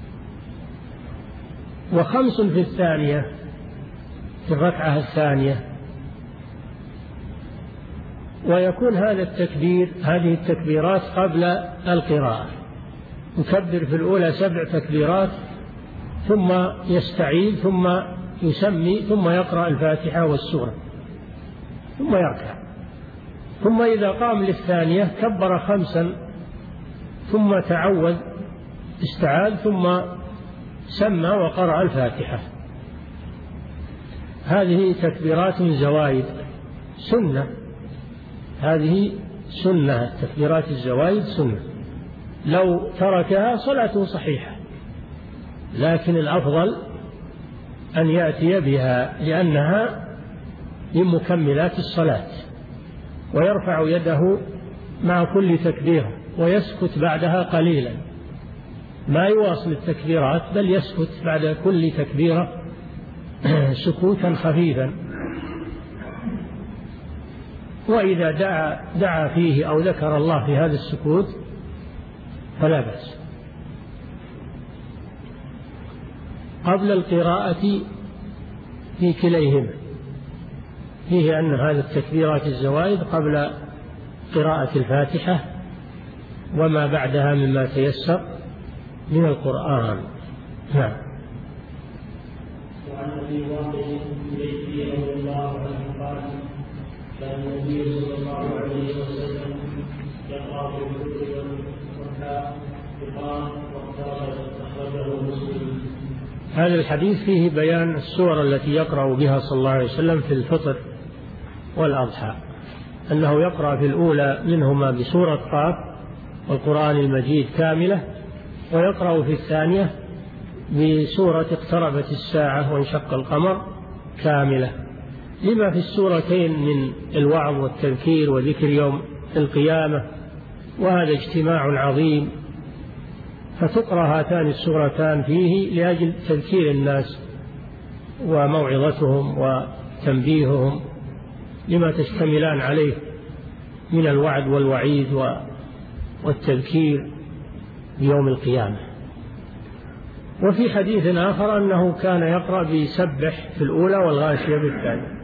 و5 في الثانية في الركعة الثانية. ويكون هذا التكبير، هذه التكبيرات قبل القراءة، يكبر في الأولى 7 تكبيرات، ثم يستعيذ، ثم يسمي، ثم يقرأ الفاتحة والسورة، ثم يركع، ثم إذا قام للثانية كبر 5، ثم تعوذ استعاذ، ثم سمى وقرأ الفاتحة. هذه تكبيرات زوايد سنة، هذه سنة، تكبيرات الزوايد سنة، لو تركها صلاته صحيحة، لكن الأفضل أن يأتي بها لأنها من مكملات الصلاة، ويرفع يده مع كل تكبيرة ويسكت بعدها قليلا، ما يواصل التكبيرات بل يسكت بعد كل تكبيرة سكوتا خفيفا. وإذا دعا فيه أو ذكر الله في هذا السكوت فلا بأس. قبل القراءة في كليهما فيه أن هذا التكبيرات الزوائد قبل قراءة الفاتحة وما بعدها مما تيسر من القرآن. نعم. وعن أبي واقد الليثي رضي الله عنه قال: كان النبي صلى الله عليه وسلم يقرأ في الفطر والركعة بقام واقترب، أخرجه مسلم. هذا الحديث فيه بيان السور التي يقرأ بها صلى الله عليه وسلم في الفطر والأضحى، أنه يقرأ في الأولى منهما بسورة قاف والقرآن المجيد كاملة، ويقرأ في الثانية بسورة اقتربت الساعة وانشق القمر كاملة، لما في السورتين من الوعظ والتذكير وذكر يوم القيامة، وهذا اجتماع عظيم، فتقرأ هاتان السورتان فيه لأجل تذكير الناس وموعظتهم وتنبيههم لما تشتملان عليه من الوعد والوعيد والتذكير بيوم القيامة. وفي حديث آخر أنه كان يقرأ بيسبح في الأولى والغاشية في الثانية،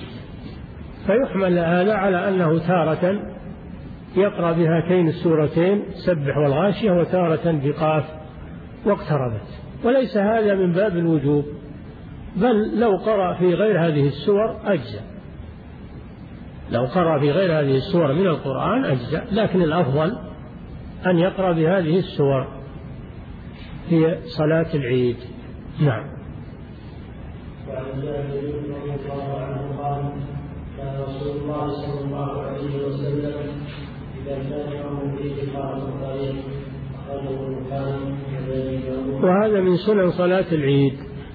فيحمل هذا على أنه تارة يقرأ بهاتين السورتين سبح والغاشية، وتارة بقاف واقتربت، وليس هذا من باب الوجوب، بل لو قرأ في غير هذه السور أجزأ، لو قرأ في غير هذه السور من القرآن أجزأ، لكن الأفضل أن يقرأ بهذه السور في صلاة العيد. نعم. وعن جابر رضي الله عنه قال: كان رسول الله صلى الله عليه وسلم إذا كان يوم العيد قال الطريق، وهذا من سنن صلاة العيد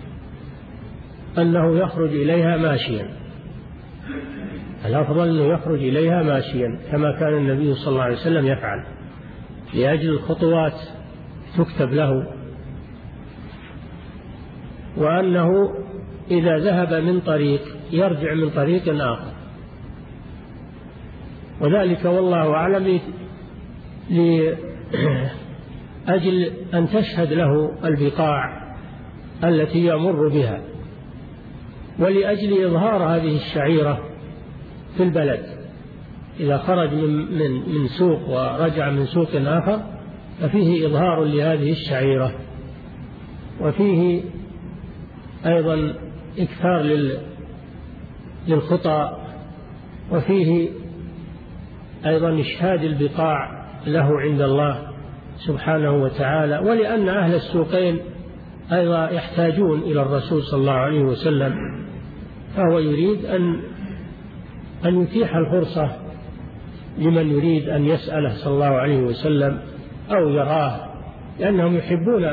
أنه يخرج إليها ماشيا، الأفضل أنه يخرج إليها ماشيا كما كان النبي صلى الله عليه وسلم يفعل لأجل الخطوات تكتب له، وأنه إذا ذهب من طريق يرجع من طريق آخر، وذلك والله أعلم لأجل أن تشهد له البقاع التي يمر بها، ولأجل إظهار هذه الشعيرة في البلد. إذا خرج من سوق ورجع من سوق آخر ففيه إظهار لهذه الشعيرة، وفيه أيضا إكثار للخطى، وفيه أيضا إشهاد البقاع له عند الله سبحانه وتعالى، ولأن أهل السوقين أيضا يحتاجون إلى الرسول صلى الله عليه وسلم، فهو يريد أن يتيح الفرصة لمن يريد أن يسأله صلى الله عليه وسلم أو يراه، لأنهم يحبون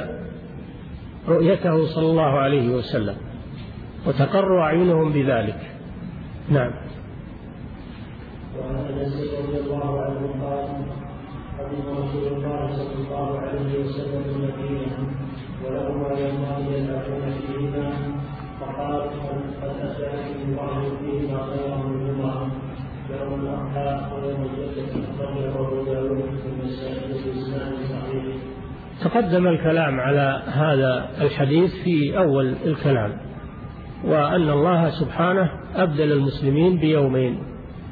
رؤيته صلى الله عليه وسلم وتقر أعينهم بذلك. نعم. وعن أنس رضي الله عنه قال قدم رسول الله صلى الله عليه وسلم المدينة ولهما يومان يلعبون فيهما، فقال قد أتاكم الله فيهما خيرا منهما يوم الأضحى ويوم الجدة، أخرجه أبو داود والنسائي بإسناد صحيح. تقدم الكلام على هذا الحديث في أول الكلام، وأن الله سبحانه أبدل المسلمين بيومين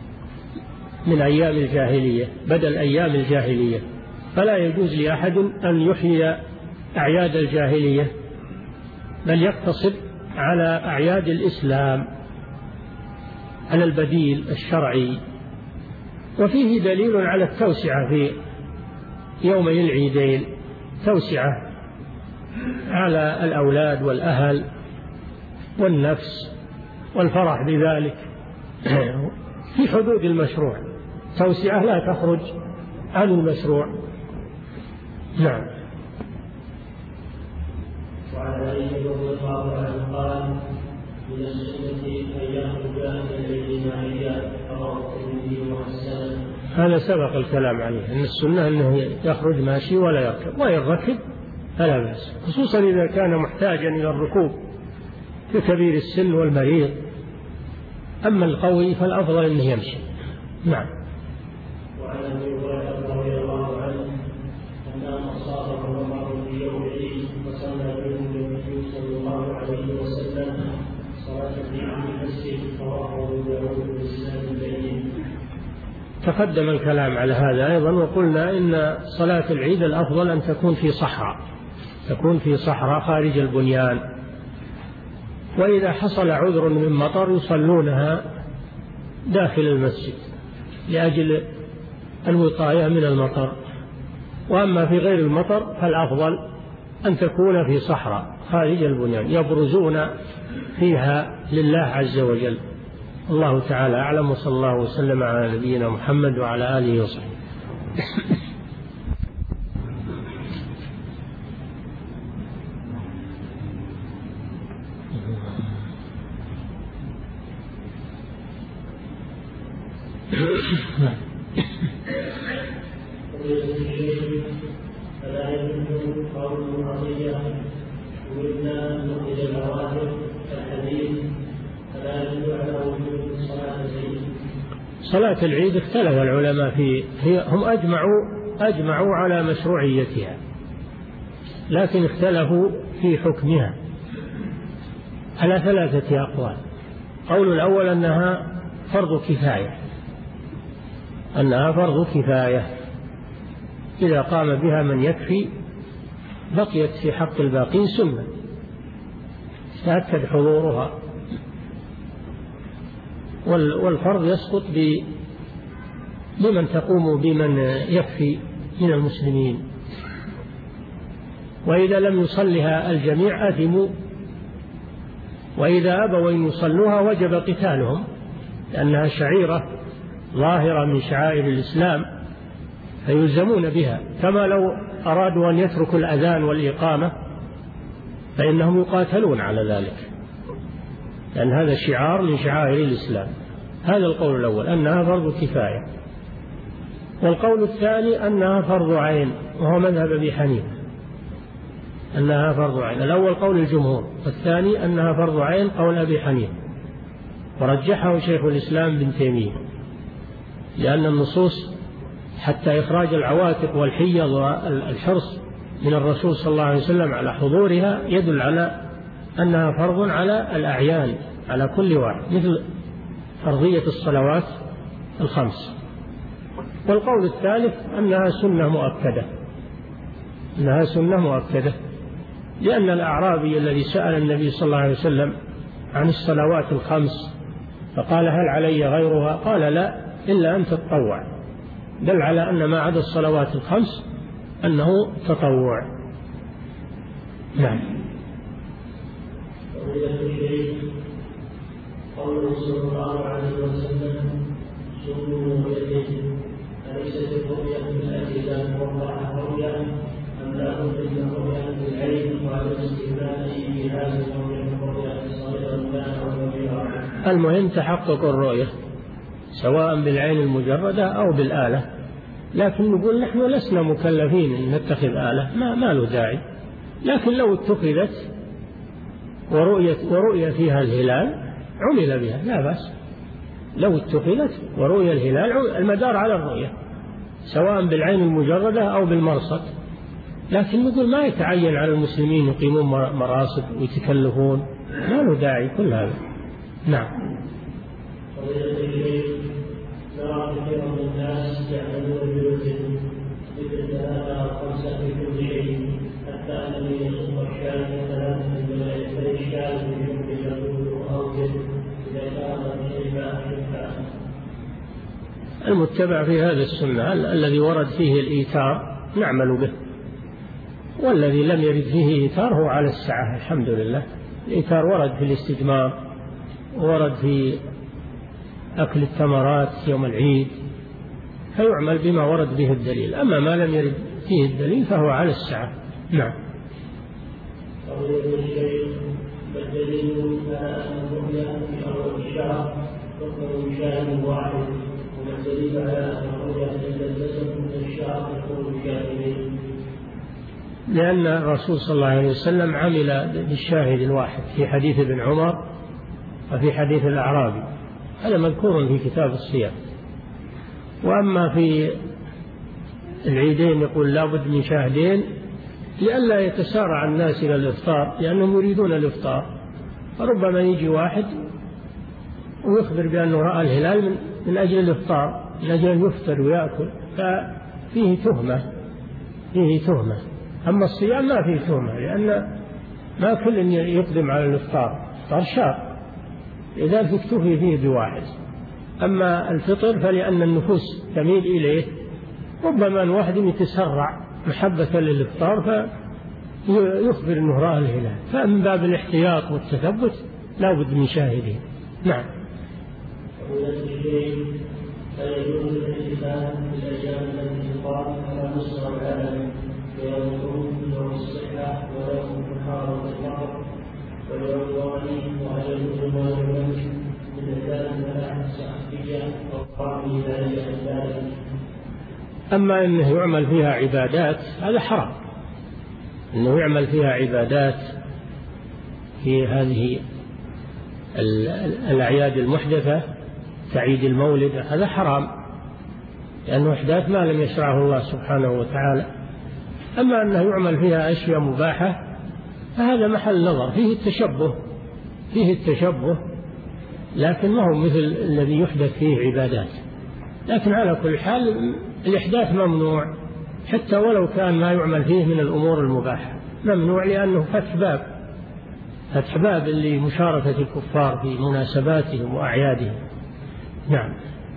من أيام الجاهلية بدل أيام الجاهلية، فلا يجوز لأحد أن يحيي أعياد الجاهلية، بل يقتصر على أعياد الإسلام على البديل الشرعي. وفيه دليل على التوسعة في يومي العيدين، توسعة على الأولاد والأهل والنفس والفرح بذلك في حدود المشروع، توسعة لا تخرج عن المشروع. نعم. وعن علي رضي الله عنه قال من السنة أن يخرج إليه معيات رواه الترمذي وحسن. هذا سبق الكلام عليه، أن السنة أنه يخرج ماشي ولا يركب، وإن ركب فلا بأس، خصوصا إذا كان محتاجا إلى الركوب ككبير السن والمريض. أما القوي فالأفضل أنه يمشي. نعم. وعن أبي هريرة رضي الله عنه أن أصابه عمر في يوم العيد فصلى بهم النبي صلى الله عليه وسلم صلاة في المسجد، رواه أبو داود بإسناد بين. تقدم الكلام على هذا أيضا، وقلنا إن صلاة العيد الأفضل أن تكون في صحراء، تكون في صحراء خارج البنيان، وإذا حصل عذر من مطر يصلونها داخل المسجد لأجل الوقاية من المطر. وأما في غير المطر فالأفضل أن تكون في صحراء خارج البنيان يبرزون فيها لله عز وجل. الله تعالى أعلم، وصلى الله وسلم على نبينا محمد وعلى آله وصحبه. فلا يجوز قول القضية وإلا أن نخرج العواتق الحديث فلا يجوز على وجود صلاة العيد. صلاة العيد اختلف العلماء هم أجمعوا على مشروعيتها، لكن اختلفوا في حكمها على 3 أقوال. قول الأول أنها فرض كفاية، إذا قام بها من يكفي بقيت في حق الباقين سنة تأكد حضورها، والفرض يسقط بمن تقوم بمن يكفي من المسلمين. وإذا لم يصلها الجميع أثموا، وإذا أبوا أن يصلوها وجب قتالهم، لأنها شعيرة ظاهرة من شعائر الإسلام فيلزمون بها، كما لو أرادوا أن يتركوا الأذان والإقامة فإنهم يقاتلون على ذلك، لأن هذا شعار من شعائر الإسلام. هذا القول الأول أنها فرض كفاية. والقول الثاني أنها فرض عين، وهو مذهب أبي حنيفة أنها فرض عين. الأول قول الجمهور، والثاني أنها فرض عين قول أبي حنيفة، ورجحه شيخ الإسلام بن تيمية، لأن النصوص حتى إخراج العواتق والحيض والحرص من الرسول صلى الله عليه وسلم على حضورها يدل على أنها فرض على الأعيان، على كل واحد، مثل فرضية الصلوات الخمس. والقول الثالث أنها سنة مؤكدة، أنها سنة مؤكدة، لأن الأعرابي الذي سأل النبي صلى الله عليه وسلم عن الصلوات الخمس فقال هل علي غيرها؟ قال لا إلا أن تتطوع، دل على أن ما عدا الصلوات الخمس أنه تطوع. نعم. قوله صلى الله عليه وسلم سنوا بيده، أليست الرؤيا من أجل أن توضح الرؤيا أم لا بد من الرؤيا بالعين وعلى الاستثناء في هذا الرؤيا صغيرا كان أو كبيرا؟ المهم تحقق الرؤية سواء بالعين المجردة أو بالآلة، لكن نقول نحن لسنا مكلفين أن نتخذ آلة، ما له داعي. لكن لو اتخذت ورؤية فيها الهلال عمل بها لا بأس. لو اتخذت ورؤية الهلال المدار على الرؤية سواء بالعين المجردة أو بالمرصد، لكن نقول ما يتعين على المسلمين يقيمون مراصد ويتكلفون، ما له داعي كل هذا. نعم. نرى كثيرا من الناس يعملون بيوتهم مثل 3 أو 5 في كل شيء، حتى أن الذي يصوم الشاة 3 من الشاة يمكن يقول أو إذا كان شيئا المتبع في هذا السنة الذي ورد فيه الإيتار نعمل به، والذي لم يرد فيه إيتار هو على السعة الحمد لله. الإيتار ورد في الاستجمار، ورد في أكل الثمرات يوم العيد، فيعمل بما ورد به الدليل. أما ما لم يرد فيه الدليل فهو على السعة. نعم. فالدليل على أن الرؤيا في أول الشهر تقبل بشاهد واحد، والدليل على أن الرؤيا إذا التزمت من الشهر تكون بشاهدين، لأن الرسول صلى الله عليه وسلم عمل بالشاهد الواحد في حديث ابن عمر وفي حديث الأعرابي، هذا مذكور في كتاب الصيام. وأما في العيدين يقول لا بد من شاهدين لئلا يتسارع الناس إلى الإفطار، لأنهم يريدون الإفطار، فربما يجي واحد ويخبر بأنه رأى الهلال من أجل الإفطار، من أجل أن يفطر ويأكل، ففيه تهمة. أما الصيام ما فيه تهمة، لأن ما كل يقدم على الإفطار، إفطار شاق، لذلك اكتفي فيه بواحد. أما الفطر فلأن النفوس تميل إليه، ربما الواحد يتسرع محبة للإفطار فيخبر أنه رأى الهلال، فمن باب الاحتياط والتثبت لا بد من شاهدين. نعم. فيجوز الاحتفال بالأيام التي تقام على مستوى العالم، ويوم الخروج ويوم الصحة ويوم الحارة والفقر ويوم الوالي ويوم الموالد من ذلك الملاحظ الصحفية والقرآن ذلك. أما أنه يعمل فيها عبادات هذا حرام، أنه يعمل فيها عبادات في هذه الأعياد المحدثة كعيد المولد، هذا حرام، لأنه إحداث ما لم يشرعه الله سبحانه وتعالى. أما أنه يعمل فيها أشياء مباحة فهذا محل نظر، فيه التشبه، لكن ما هو مثل الذي يحدث فيه عبادات. لكن على كل حال الإحداث ممنوع، حتى ولو كان ما يعمل فيه من الأمور المباحة ممنوع، لأنه فتح باب لمشاركة الكفار في مناسباتهم وأعيادهم. نعم.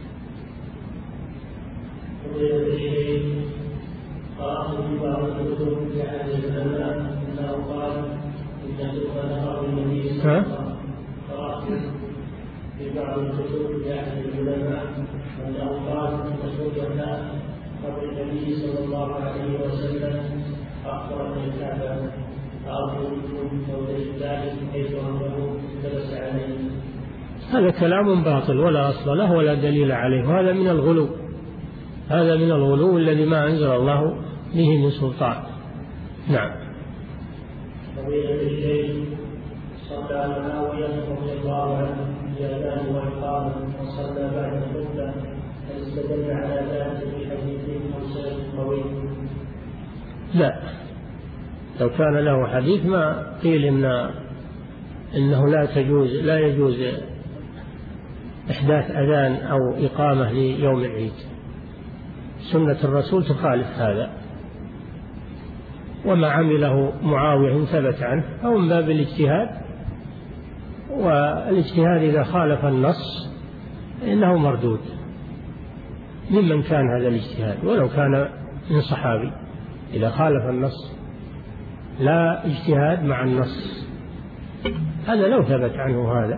في بعض الكتب لأحد العلماء أنه قال مسؤولنا قبل النبي صلى الله عليه وسلم أخبرني الكعبة فأرجو منكم توجيه ذلك حيث أنه لبس عليه. هذا كلام باطل ولا أصل له ولا دليل عليه، وهذا من الغلو، هذا من الغلو الذي ما أنزل الله به من سلطان. نعم. فضيلة الشيخ صلى معاوية رضي الله عنه بأذان وإقامة وصلى بعد الخطبة، هل استدل على ذلك في حديث أو سند قوي؟ لا، لو كان له حديث ما قيل إنه لا يجوز إحداث أذان أو إقامة ليوم العيد. سنة الرسول تخالف هذا، وما عمله معاوية إن ثبت عنه أو من باب الاجتهاد، والاجتهاد إذا خالف النص إنه مردود ممن كان هذا الاجتهاد ولو كان من صحابي. إذا خالف النص لا اجتهاد مع النص، هذا لو ثبت عنه هذا.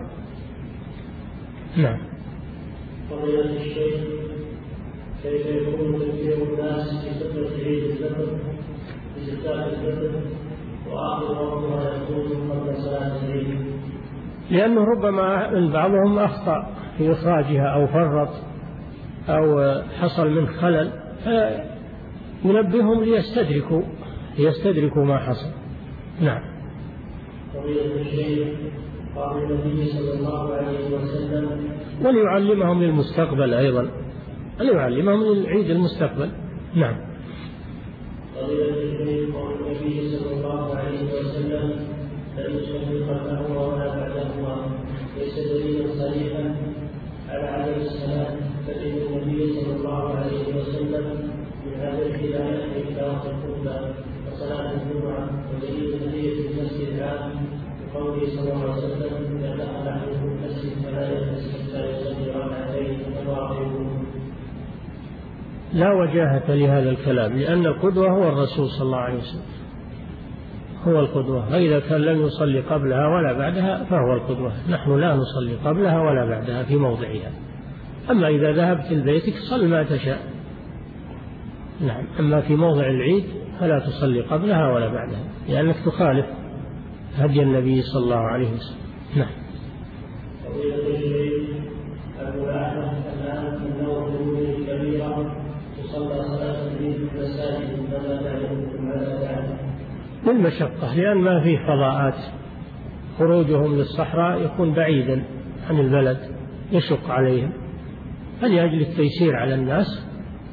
نعم. فضيلة الشيخ كيف يكون تكبير الناس في خطبة عيد الفطر في زكاة الفطر وآخر وقتها يكون قبل صلاة العيد؟ لأنه ربما بعضهم أخطأ في إخراجها أو فرط أو حصل من خلل، فينبههم ليستدركوا ما حصل. نعم. فضيلة الشيخ قال النبي صلى الله عليه وسلم وليعلمهم للمستقبل أيضا، وليعلمهم للعيد المستقبل. نعم. فضيلة الشيخ قال النبي صلى الله عليه وسلم لن يصلي قبله ولا بعدهما ليس دليلا صريحا على عدم الصلاة، فإن النبي صلى الله عليه وسلم من هذا الهداية إقامة الخطبة وصلاة الجمعة، ودليل هدية المسجد العام بقوله صلى الله عليه وسلم إذا دخل أحدكم المسجد فلا يجلس حتى يصلي ركعتين ويراقبه. لا وجاهة لهذا الكلام، لأن القدوة هو الرسول صلى الله عليه وسلم، هو القدوة، فإذا كان لم يصلي قبلها ولا بعدها فهو القدوة. نحن لا نصلي قبلها ولا بعدها في موضعها. أما إذا ذهبت لبيتك صل ما تشاء. نعم. أما في موضع العيد فلا تصلي قبلها ولا بعدها، لأنك تخالف هدي النبي صلى الله عليه وسلم. نعم. فضيلة الشيخ الملاحظة الآن أنه في الكبيرة تصلى صلاة العيد في المساجد، فما تعلمكم على ذلك؟ للمشقة، لأن ما فيه فضاءات، خروجهم للصحراء يكون بعيدا عن البلد يشق عليهم، فلأجل التيسير على الناس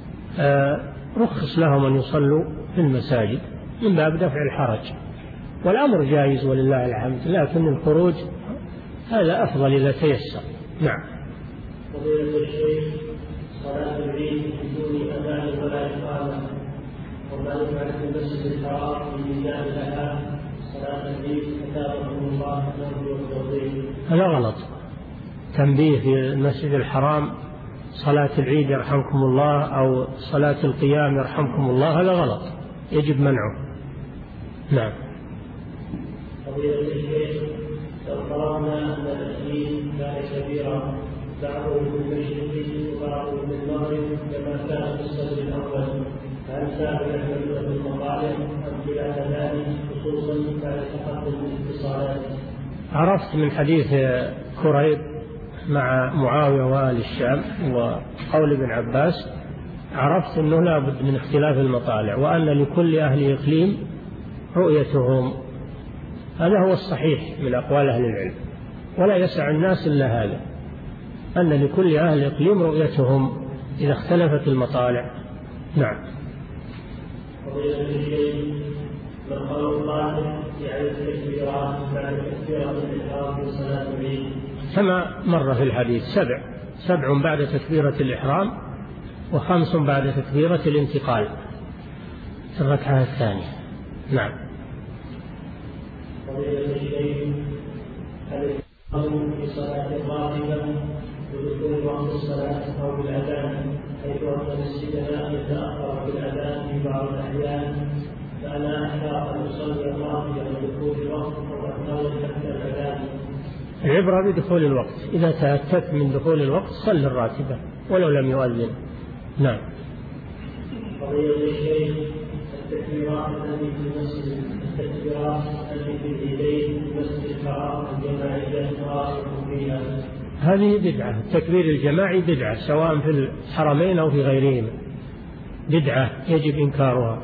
رخص لهم أن يصلوا في المساجد من باب دفع الحرج، والأمر جائز ولله الحمد، لكن الخروج هذا أفضل إذا تيسر. نعم. فضيلة الشيخ صلاة العيد بدون أذان ولا إقامة، وما يفعل في المسجد الحرام من بلاد لها صلاة العيد كتابكم الله نرجو التوفيق. هذا غلط. تنبيه في المسجد الحرام صلاة العيد يرحمكم الله أو صلاة القيام يرحمكم الله، هذا غلط، يجب منعه. نعم. فضيلة الشيخ لو فرضنا أن التأثير كان كبيرا، بعضه بالمشرق وبعضه بالمغرب كما كان في الصدر الأول، فهل كان يعمل بالمطالب أم خلاف ذلك، خصوصا بعد تقدم الاتصالات؟ عرفت من حديث كريب مع معاوية وآل الشام وقول ابن عباس، عرفت أنه لا بد من اختلاف المطالع، وأن لكل أهل إقليم رؤيتهم. هذا هو الصحيح من أقوال أهل العلم، ولا يسع الناس إلا هذا، أن لكل أهل إقليم رؤيتهم إذا اختلفت المطالع. نعم. فضيلة الشيخ من قول القائل يعني التكبيرات بعد تكبيرة الإحرام في صلاة العيد كما مر في الحديث 7 بعد تكبيرة الإحرام و5 بعد تكبيرة الانتقال في الركعة الثانية. نعم. فضيلة الشيخ هل الإمام في صلاة الراتبة بدخول وقت الصلاة أو بالأذان، حيث أن مسجدنا يتأخر بالأذان في بعض الأحيان، فأنا أحتاط أن أصلي الراتبة بدخول الوقت أو أنتظر حتى الأذان؟ العبرة بدخول الوقت، إذا تأكدت من دخول الوقت صل الراتبة ولو لم يؤذن. نعم. فضيلة الشيخ، التكبيرات التي في العيدين في المسجد الحرام الجماعية راسخ فيها. هذه بدعة، التكبير الجماعي بدعة سواء في الحرمين أو في غيرهما، بدعة يجب إنكارها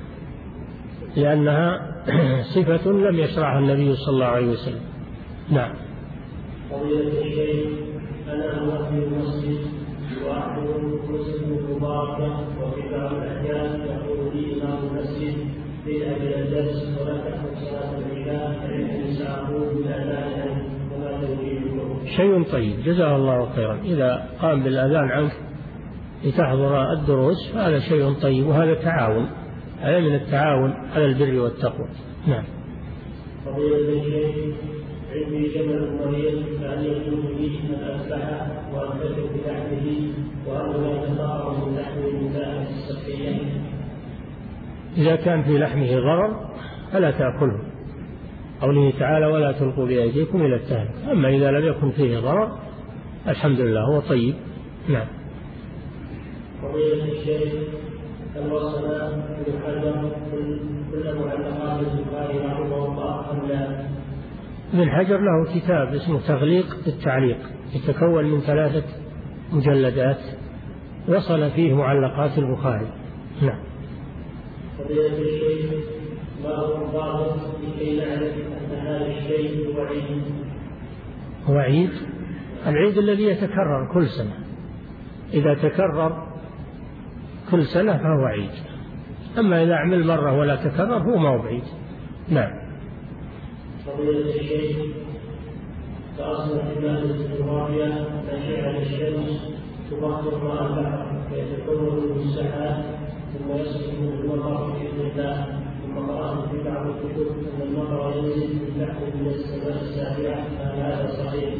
لأنها صفة لم يشرعها النبي صلى الله عليه وسلم. نعم. فضيلة الشيخ، أنا أمثل المسجد وأحضر مسلم مباركة، وفي بعض الأحيان يقول لي إمام المسجد اذهب إلى الدرس ولا تحضر صلاة العشاء فإنني سأقول بالأذان وما توجيهكم؟ شيء طيب، جزاه الله خيرا. إذا قام بالأذان عنك لتحضر الدروس هذا شيء طيب، وهذا تعاون، هذا من التعاون على البر والتقوى. نعم. فضيلة الشيخ، عندي جمل مريض فهل يجوز لي أن أذبحه وأنتفع بلحمه وأنه لا يتضرر من لحمه من ناحية الصحية؟ إذا كان في لحمه ضرر فلا تأكله، قوله تعالى ولا تلقوا بأيديكم إلى التهلكة. أما إذا لم يكن فيه ضرر الحمد لله هو طيب. نعم. فضيلة الشيخ، هل وصل ابن حجر كل معلقات البخاري رحمه الله أم لا؟ ابن حجر له كتاب اسمه تغليق التعليق، يتكون من 3 مجلدات وصل فيه معلقات البخاري. نعم. فضيلة الشيخ، ما هو الضابط لكي نعرف أن هذا الشيء هو عيد؟ هو عيد؟ العيد الذي يتكرر كل سنة، إذا تكرر كل سنة فهو عيد، أما إذا عمل مرة ولا تكرر هو ما هو بعيد. نعم. فضيلة الشيخ، فأصل حماية الجغرافيا ناشئة الشمس تبخر ماء البحر فيتكون من السحاب ثم يسقط المطر بإذن الله، ثم قرأت في بعض الكتب أن المطر ينزل من السماء السابعة، فهل هذا صحيح؟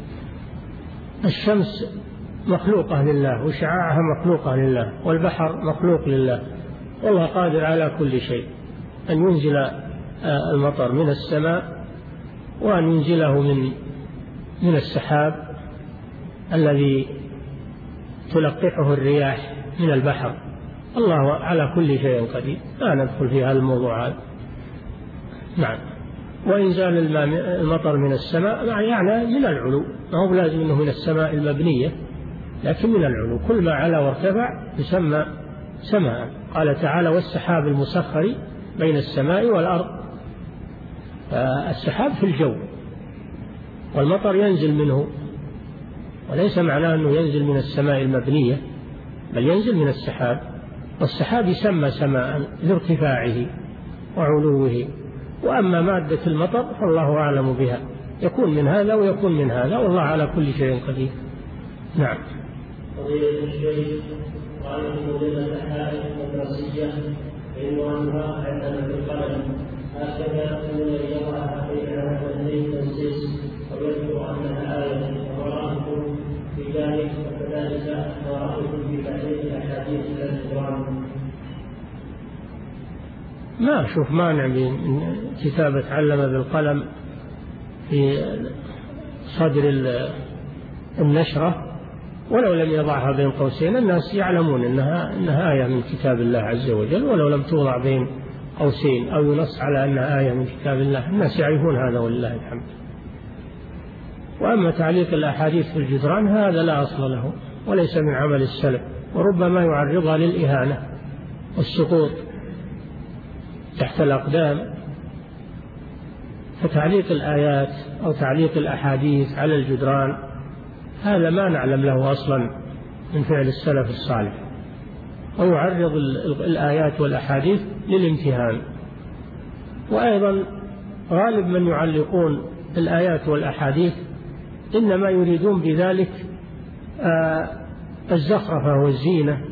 الشمس مخلوقة لله وشعاعها مخلوقة لله والبحر مخلوق لله، والله قادر على كل شيء، أن ينزل المطر من السماء وأن ينزله من السحاب الذي تلقحه الرياح من البحر. الله على كل شيء قدير، لا ندخل في هذا الموضوع هذا. نعم. وإنزال المطر من السماء يعني من العلو، ما هو لازم أنه من السماء المبنية، لكن من العلو، كل ما علا وارتفع يسمى سماء. قال تعالى والسحاب المسخر بين السماء والأرض، فالسحاب في الجو والمطر ينزل منه، وليس معناه أنه ينزل من السماء المبنية، بل ينزل من السحاب، والسحاب يسمى سماء لارتفاعه وعلوه. وأما مادة المطر فالله أعلم بها، يكون من هذا ويكون من هذا، والله على كل شيء قدير. نعم. فضيلة الشيخ، رأيت مدينة حائط مدرسية عنوانها اعتمد بالقلم، هكذا أن يضعها بين هذين تنسيس ويذكر أنها آية، ورأيتم في ذلك وكذلك ورأيتم في تحريف الأحاديث إلى القرآن. ما أشوف مانع من كتابة علم بالقلم في صدر النشرة، ولو لم يضعها بين قوسين الناس يعلمون إنها آية من كتاب الله عز وجل، ولو لم توضع بين قوسين أو ينص على أنها آية من كتاب الله الناس يعرفون هذا ولله الحمد. وأما تعليق الأحاديث في الجدران هذا لا أصل له وليس من عمل السلف، وربما يعرضها للإهانة والسقوط تحت الأقدام. فتعليق الآيات أو تعليق الأحاديث على الجدران هذا ما نعلم له أصلا من فعل السلف الصالح، ويعرض الآيات والأحاديث للامتهان. وأيضا غالب من يعلقون الآيات والأحاديث إنما يريدون بذلك الزخرفة والزينة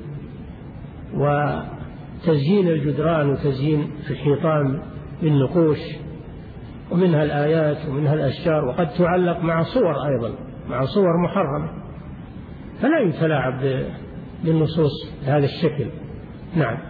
وتزيين الجدران وتزيين في الحيطان بالنقوش، ومنها الآيات ومنها الأشجار، وقد تعلق مع صور أيضا، مع صور محرمة، فلا يتلاعب بالنصوص بهذا الشكل. نعم.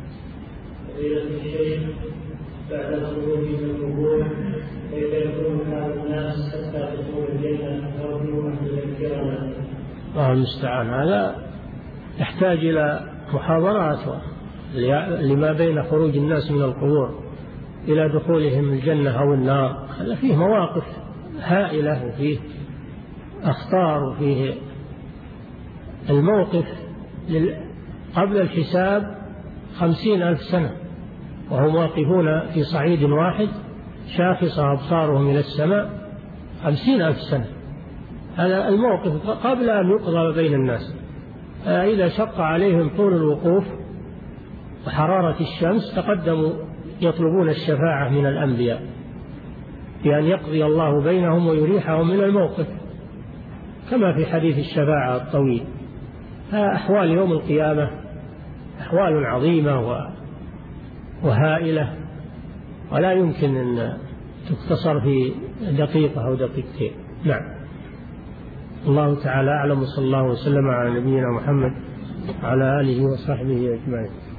بعد الخروج من القبور كيف يكون حال الناس حتى تدخل الجنة نرجو أن تذكرنا. الله المستعان، هذا يحتاج إلى محاضرات لما بين خروج الناس من القبور إلى دخولهم الجنة أو النار. هذا فيه مواقف هائلة وفيه أخطار وفيه الموقف قبل الحساب 50,000 سنة وهم واقفون في صعيد واحد شاخصة أبصارهم إلى السماء 50,000 سنة. هذا الموقف قبل أن يقضى بين الناس. إذا شق عليهم طول الوقوف وحرارة الشمس تقدموا يطلبون الشفاعة من الأنبياء بأن يقضي الله بينهم ويريحهم من الموقف، كما في حديث الشفاعة الطويل. أحوال يوم القيامة أحوال عظيمة وهائلة، ولا يمكن أن تختصر في دقيقة أو دقيقتين. نعم. الله تعالى أعلم، وصلى الله وسلم على نبينا محمد وعلى آله وصحبه أجمعين.